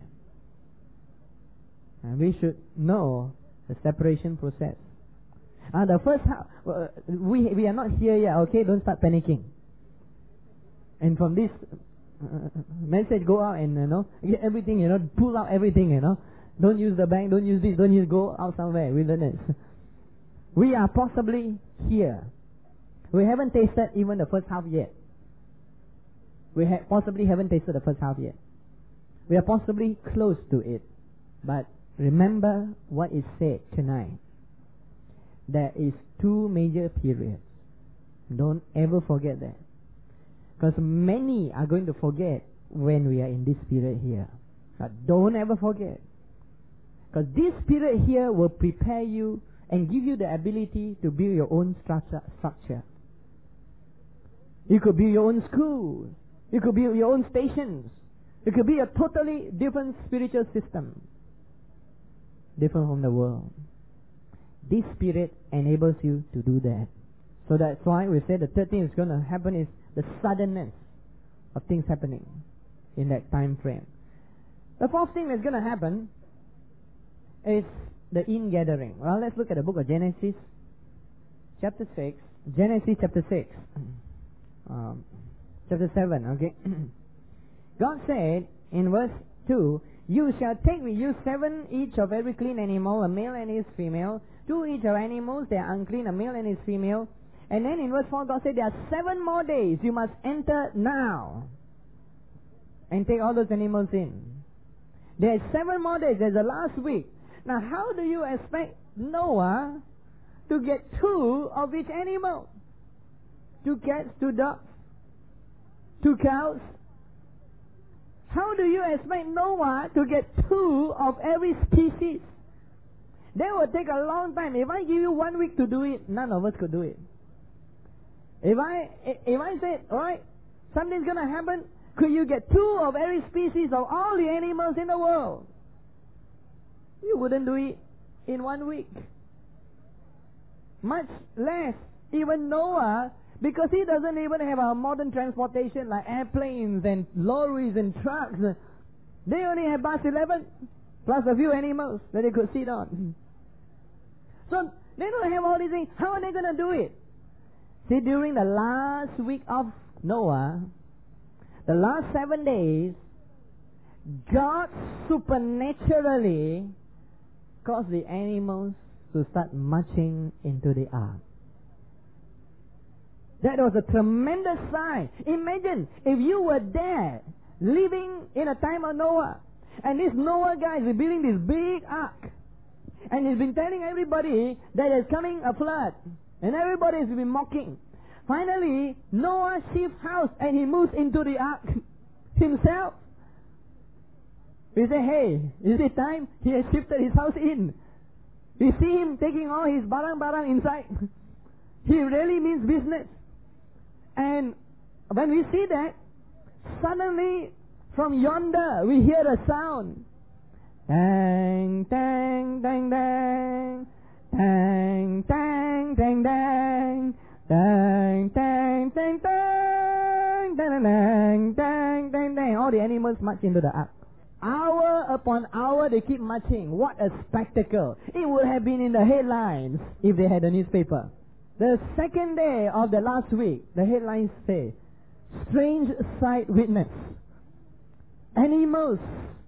And we should know the separation process. The first half, we are not here yet, okay? Don't start panicking. And from this message, go out and, get everything, pull out everything, Don't use the bank, don't use this, don't use, go out somewhere, wilderness. We are possibly here. We haven't tasted even the first half yet. We possibly haven't tasted the first half yet. We are possibly close to it. But remember what is said tonight. There is 2 major periods. Don't ever forget that. Because many are going to forget when we are in this period here. But don't ever forget. Because this period here will prepare you and give you the ability to build your own structure. You could build your own schools. You could build your own stations. It could be a totally different spiritual system. Different from the world. This spirit enables you to do that. So that's why we say the third thing is going to happen is the suddenness of things happening in that time frame. The fourth thing that's going to happen is the ingathering. Well, let's look at the book of Genesis, chapter 6. Genesis chapter 6. Chapter 7, okay. God said in verse 2, "You shall take with you 7 each of every clean animal, a male and his female, 2 each of animals, they are unclean, a male and his female." And then in verse 4, God said, "There are 7 more days, you must enter now and take all those animals in." There are 7 more days, there's the last week. Now how do you expect Noah to get 2 of each animal? 2 cats, 2 dogs, 2 cows. How do you expect Noah to get 2 of every species? That would take a long time. If I give you 1 week to do it, none of us could do it. If I said, alright, something's going to happen, could you get 2 of every species of all the animals in the world? You wouldn't do it in 1 week. Much less even Noah, because he doesn't even have a modern transportation like airplanes and lorries and trucks. They only have bus 11 plus a few animals that they could sit on. So they don't have all these things. How are they going to do it? See, during the last week of Noah, the last 7 days, God supernaturally caused the animals to start marching into the ark. That was a tremendous sign. Imagine if you were there, living in a time of Noah, and this Noah guy is building this big ark, And he's been telling everybody that there's coming a flood. And everybody's been mocking. Finally, Noah shifts house and he moves into the ark himself. We say, hey, is it time? He has shifted his house in. We see him taking all his barang-barang inside. He really means business. And when we see that, suddenly from yonder we hear a sound. Dang, dang, dang, dang. Dang, dang, dang, dang. Dang, dang, dang, dang. Dang, dang, dang, dang, dang. All the animals march into the ark. Hour upon hour they keep marching. What a spectacle. It would have been in the headlines if they had a newspaper. The second day of the last week, the headlines say, strange sight witnessed. Animals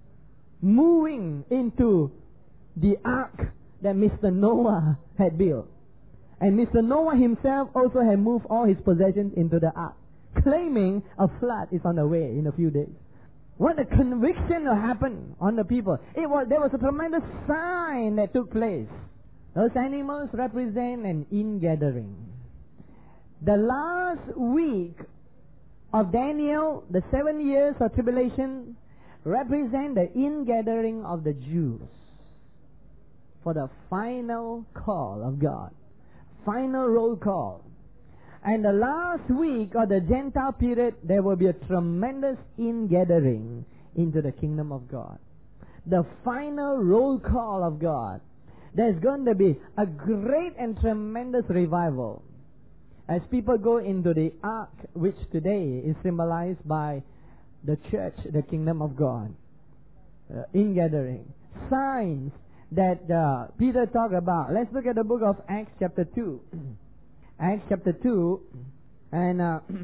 moving into the ark that Mr. Noah had built. And Mr. Noah himself also had moved all his possessions into the ark, claiming a flood is on the way in a few days. What a conviction happened on the people. There was a tremendous sign that took place. Those animals represent an ingathering. The last week of Daniel, the 7 years of tribulation, represent the ingathering of the Jews for the final call of God. Final roll call. And the last week of the Gentile period, there will be a tremendous ingathering into the kingdom of God. The final roll call of God. There's going to be a great and tremendous revival as people go into the ark, which today is symbolized by the church, the kingdom of God. Ingathering. Signs that Peter talked about. Let's look at the book of Acts chapter 2. Acts chapter 2, and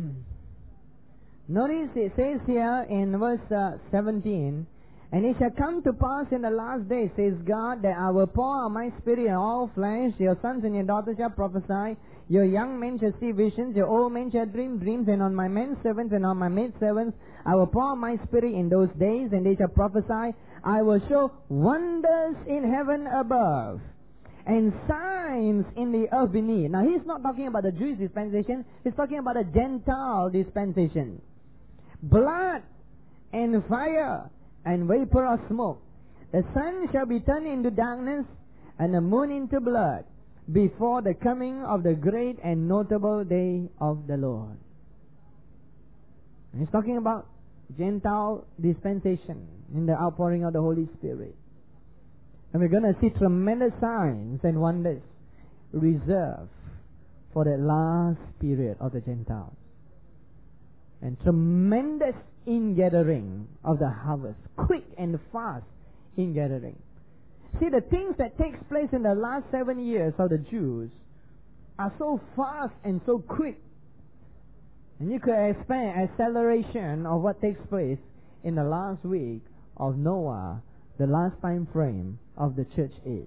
notice it says here in verse 17, and it shall come to pass in the last days, says God, that I will pour out my spirit on all flesh. Your sons and your daughters shall prophesy. Your young men shall see visions. Your old men shall dream dreams. And on my men servants and on my maid servants I will pour out my spirit in those days, and they shall prophesy. I will show wonders in heaven above, and signs in the earth beneath. Now he's not talking about the Jewish dispensation. He's talking about the Gentile dispensation. Blood and fire and vapor of smoke. The sun shall be turned into darkness and the moon into blood before the coming of the great and notable day of the Lord. And he's talking about Gentile dispensation in the outpouring of the Holy Spirit. And we're going to see tremendous signs and wonders reserved for the last period of the Gentiles. And tremendous ingathering of the harvest. Quick and fast ingathering. See, the things that takes place in the last 7 years of the Jews are so fast and so quick. And you could expect acceleration of what takes place in the last week of Noah, the last time frame of the church age.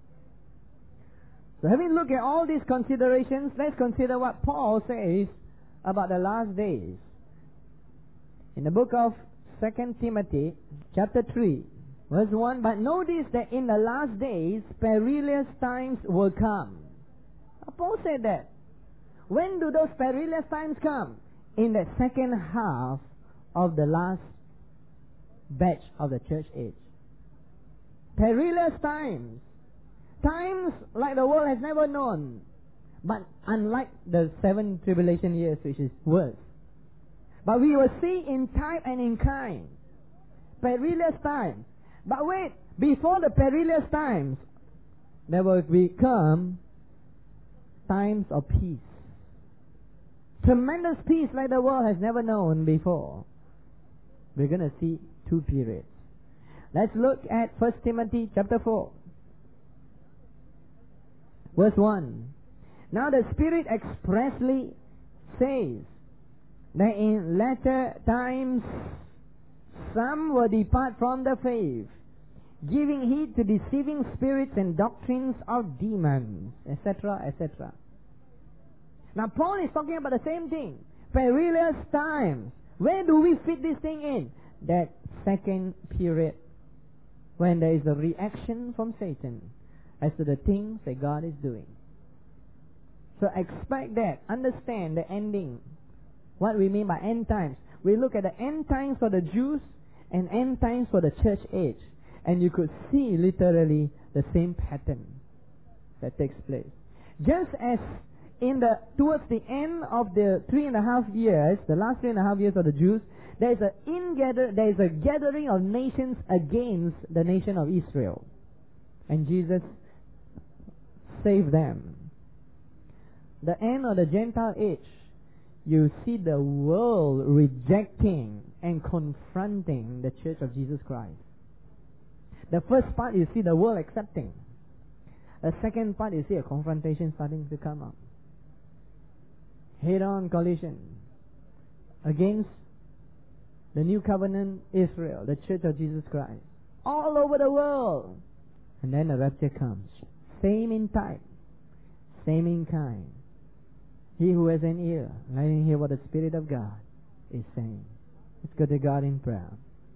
So having looked at all these considerations, let's consider what Paul says about the last days. In the book of 2 Timothy, chapter 3, verse 1, but notice that in the last days, perilous times will come. Now, Paul said that. When do those perilous times come? In the second half of the last batch of the church age. Perilous times. Times like the world has never known. But unlike the 7 tribulation years, which is worse. But we will see in type and in kind. Perilous times. But wait, before the perilous times, there will become times of peace. Tremendous peace like the world has never known before. We're going to see 2 periods. Let's look at 1 Timothy chapter 4. Verse 1. Now the Spirit expressly says that in latter times some will depart from the faith, giving heed to deceiving spirits and doctrines of demons, etc., etc. Now Paul is talking about the same thing. Perilous times. Where do we fit this thing in? That second period, when there is a reaction from Satan as to the things that God is doing. So expect that. Understand the ending. What we mean by end times. We look at the end times for the Jews and end times for the church age. And you could see literally the same pattern that takes place. Just as towards the end of the 3.5 years, the last 3.5 years of the Jews, there is a gathering of nations against the nation of Israel. And Jesus saved them. The end of the Gentile age, you see the world rejecting and confronting the Church of Jesus Christ. The first part, you see the world accepting. The second part, you see a confrontation starting to come up. Head-on collision against the new covenant Israel, the Church of Jesus Christ, all over the world. And then the rapture comes. Same in type, same in kind. He who has an ear, let him hear what the Spirit of God is saying. Let's go to God in prayer.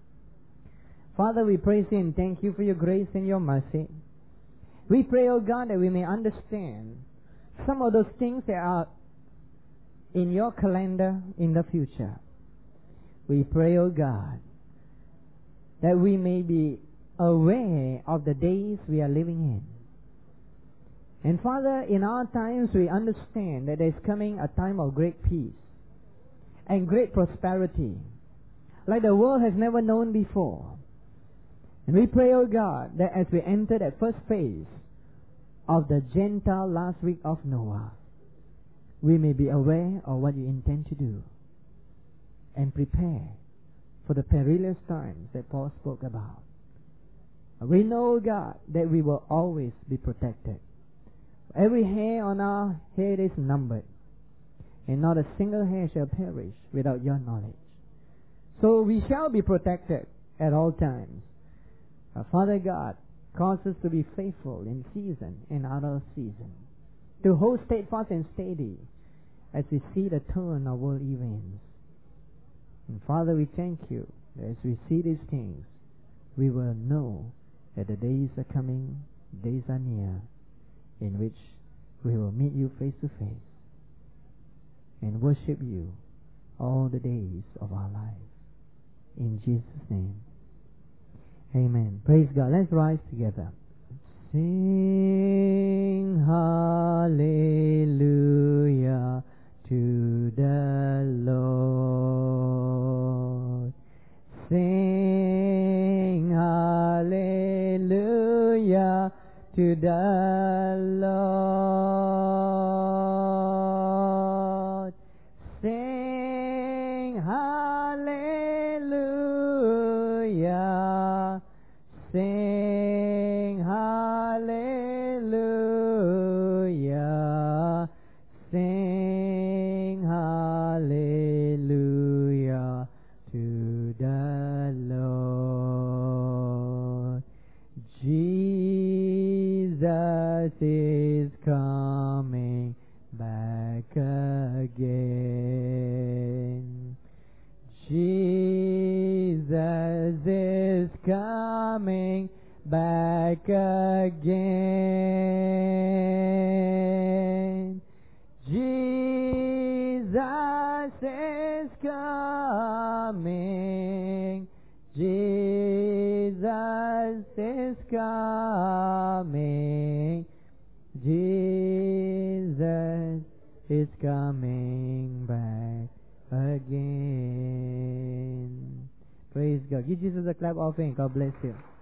Father, we praise you and thank you for your grace and your mercy. We pray, O God, that we may understand some of those things that are in your calendar in the future. We pray, O God, that we may be aware of the days we are living in. And Father, in our times we understand that there is coming a time of great peace and great prosperity, like the world has never known before. And we pray, O God, that as we enter that first phase of the Gentile last week of Noah, we may be aware of what you intend to do and prepare for the perilous times that Paul spoke about. We know, God, that we will always be protected. Every hair on our head is numbered, and not a single hair shall perish without your knowledge. So we shall be protected at all times. Father God, cause us to be faithful in season and out of season, to hold steadfast and steady as we see the turn of world events. And Father, we thank you that as we see these things, we will know that the days are coming, days are near, in which we will meet you face to face and worship you all the days of our life. In Jesus' name, amen. Praise God. Let's rise together. Sing hallelujah to the Lord. Sing hallelujah to the Lord. Sing hallelujah. Sing hallelujah. Sing hallelujah to the Lord. Jesus is coming back again. Jesus is coming back again. Jesus is coming. Jesus is coming. Jesus is coming back again. Praise God. Give Jesus a clap offering. God bless you.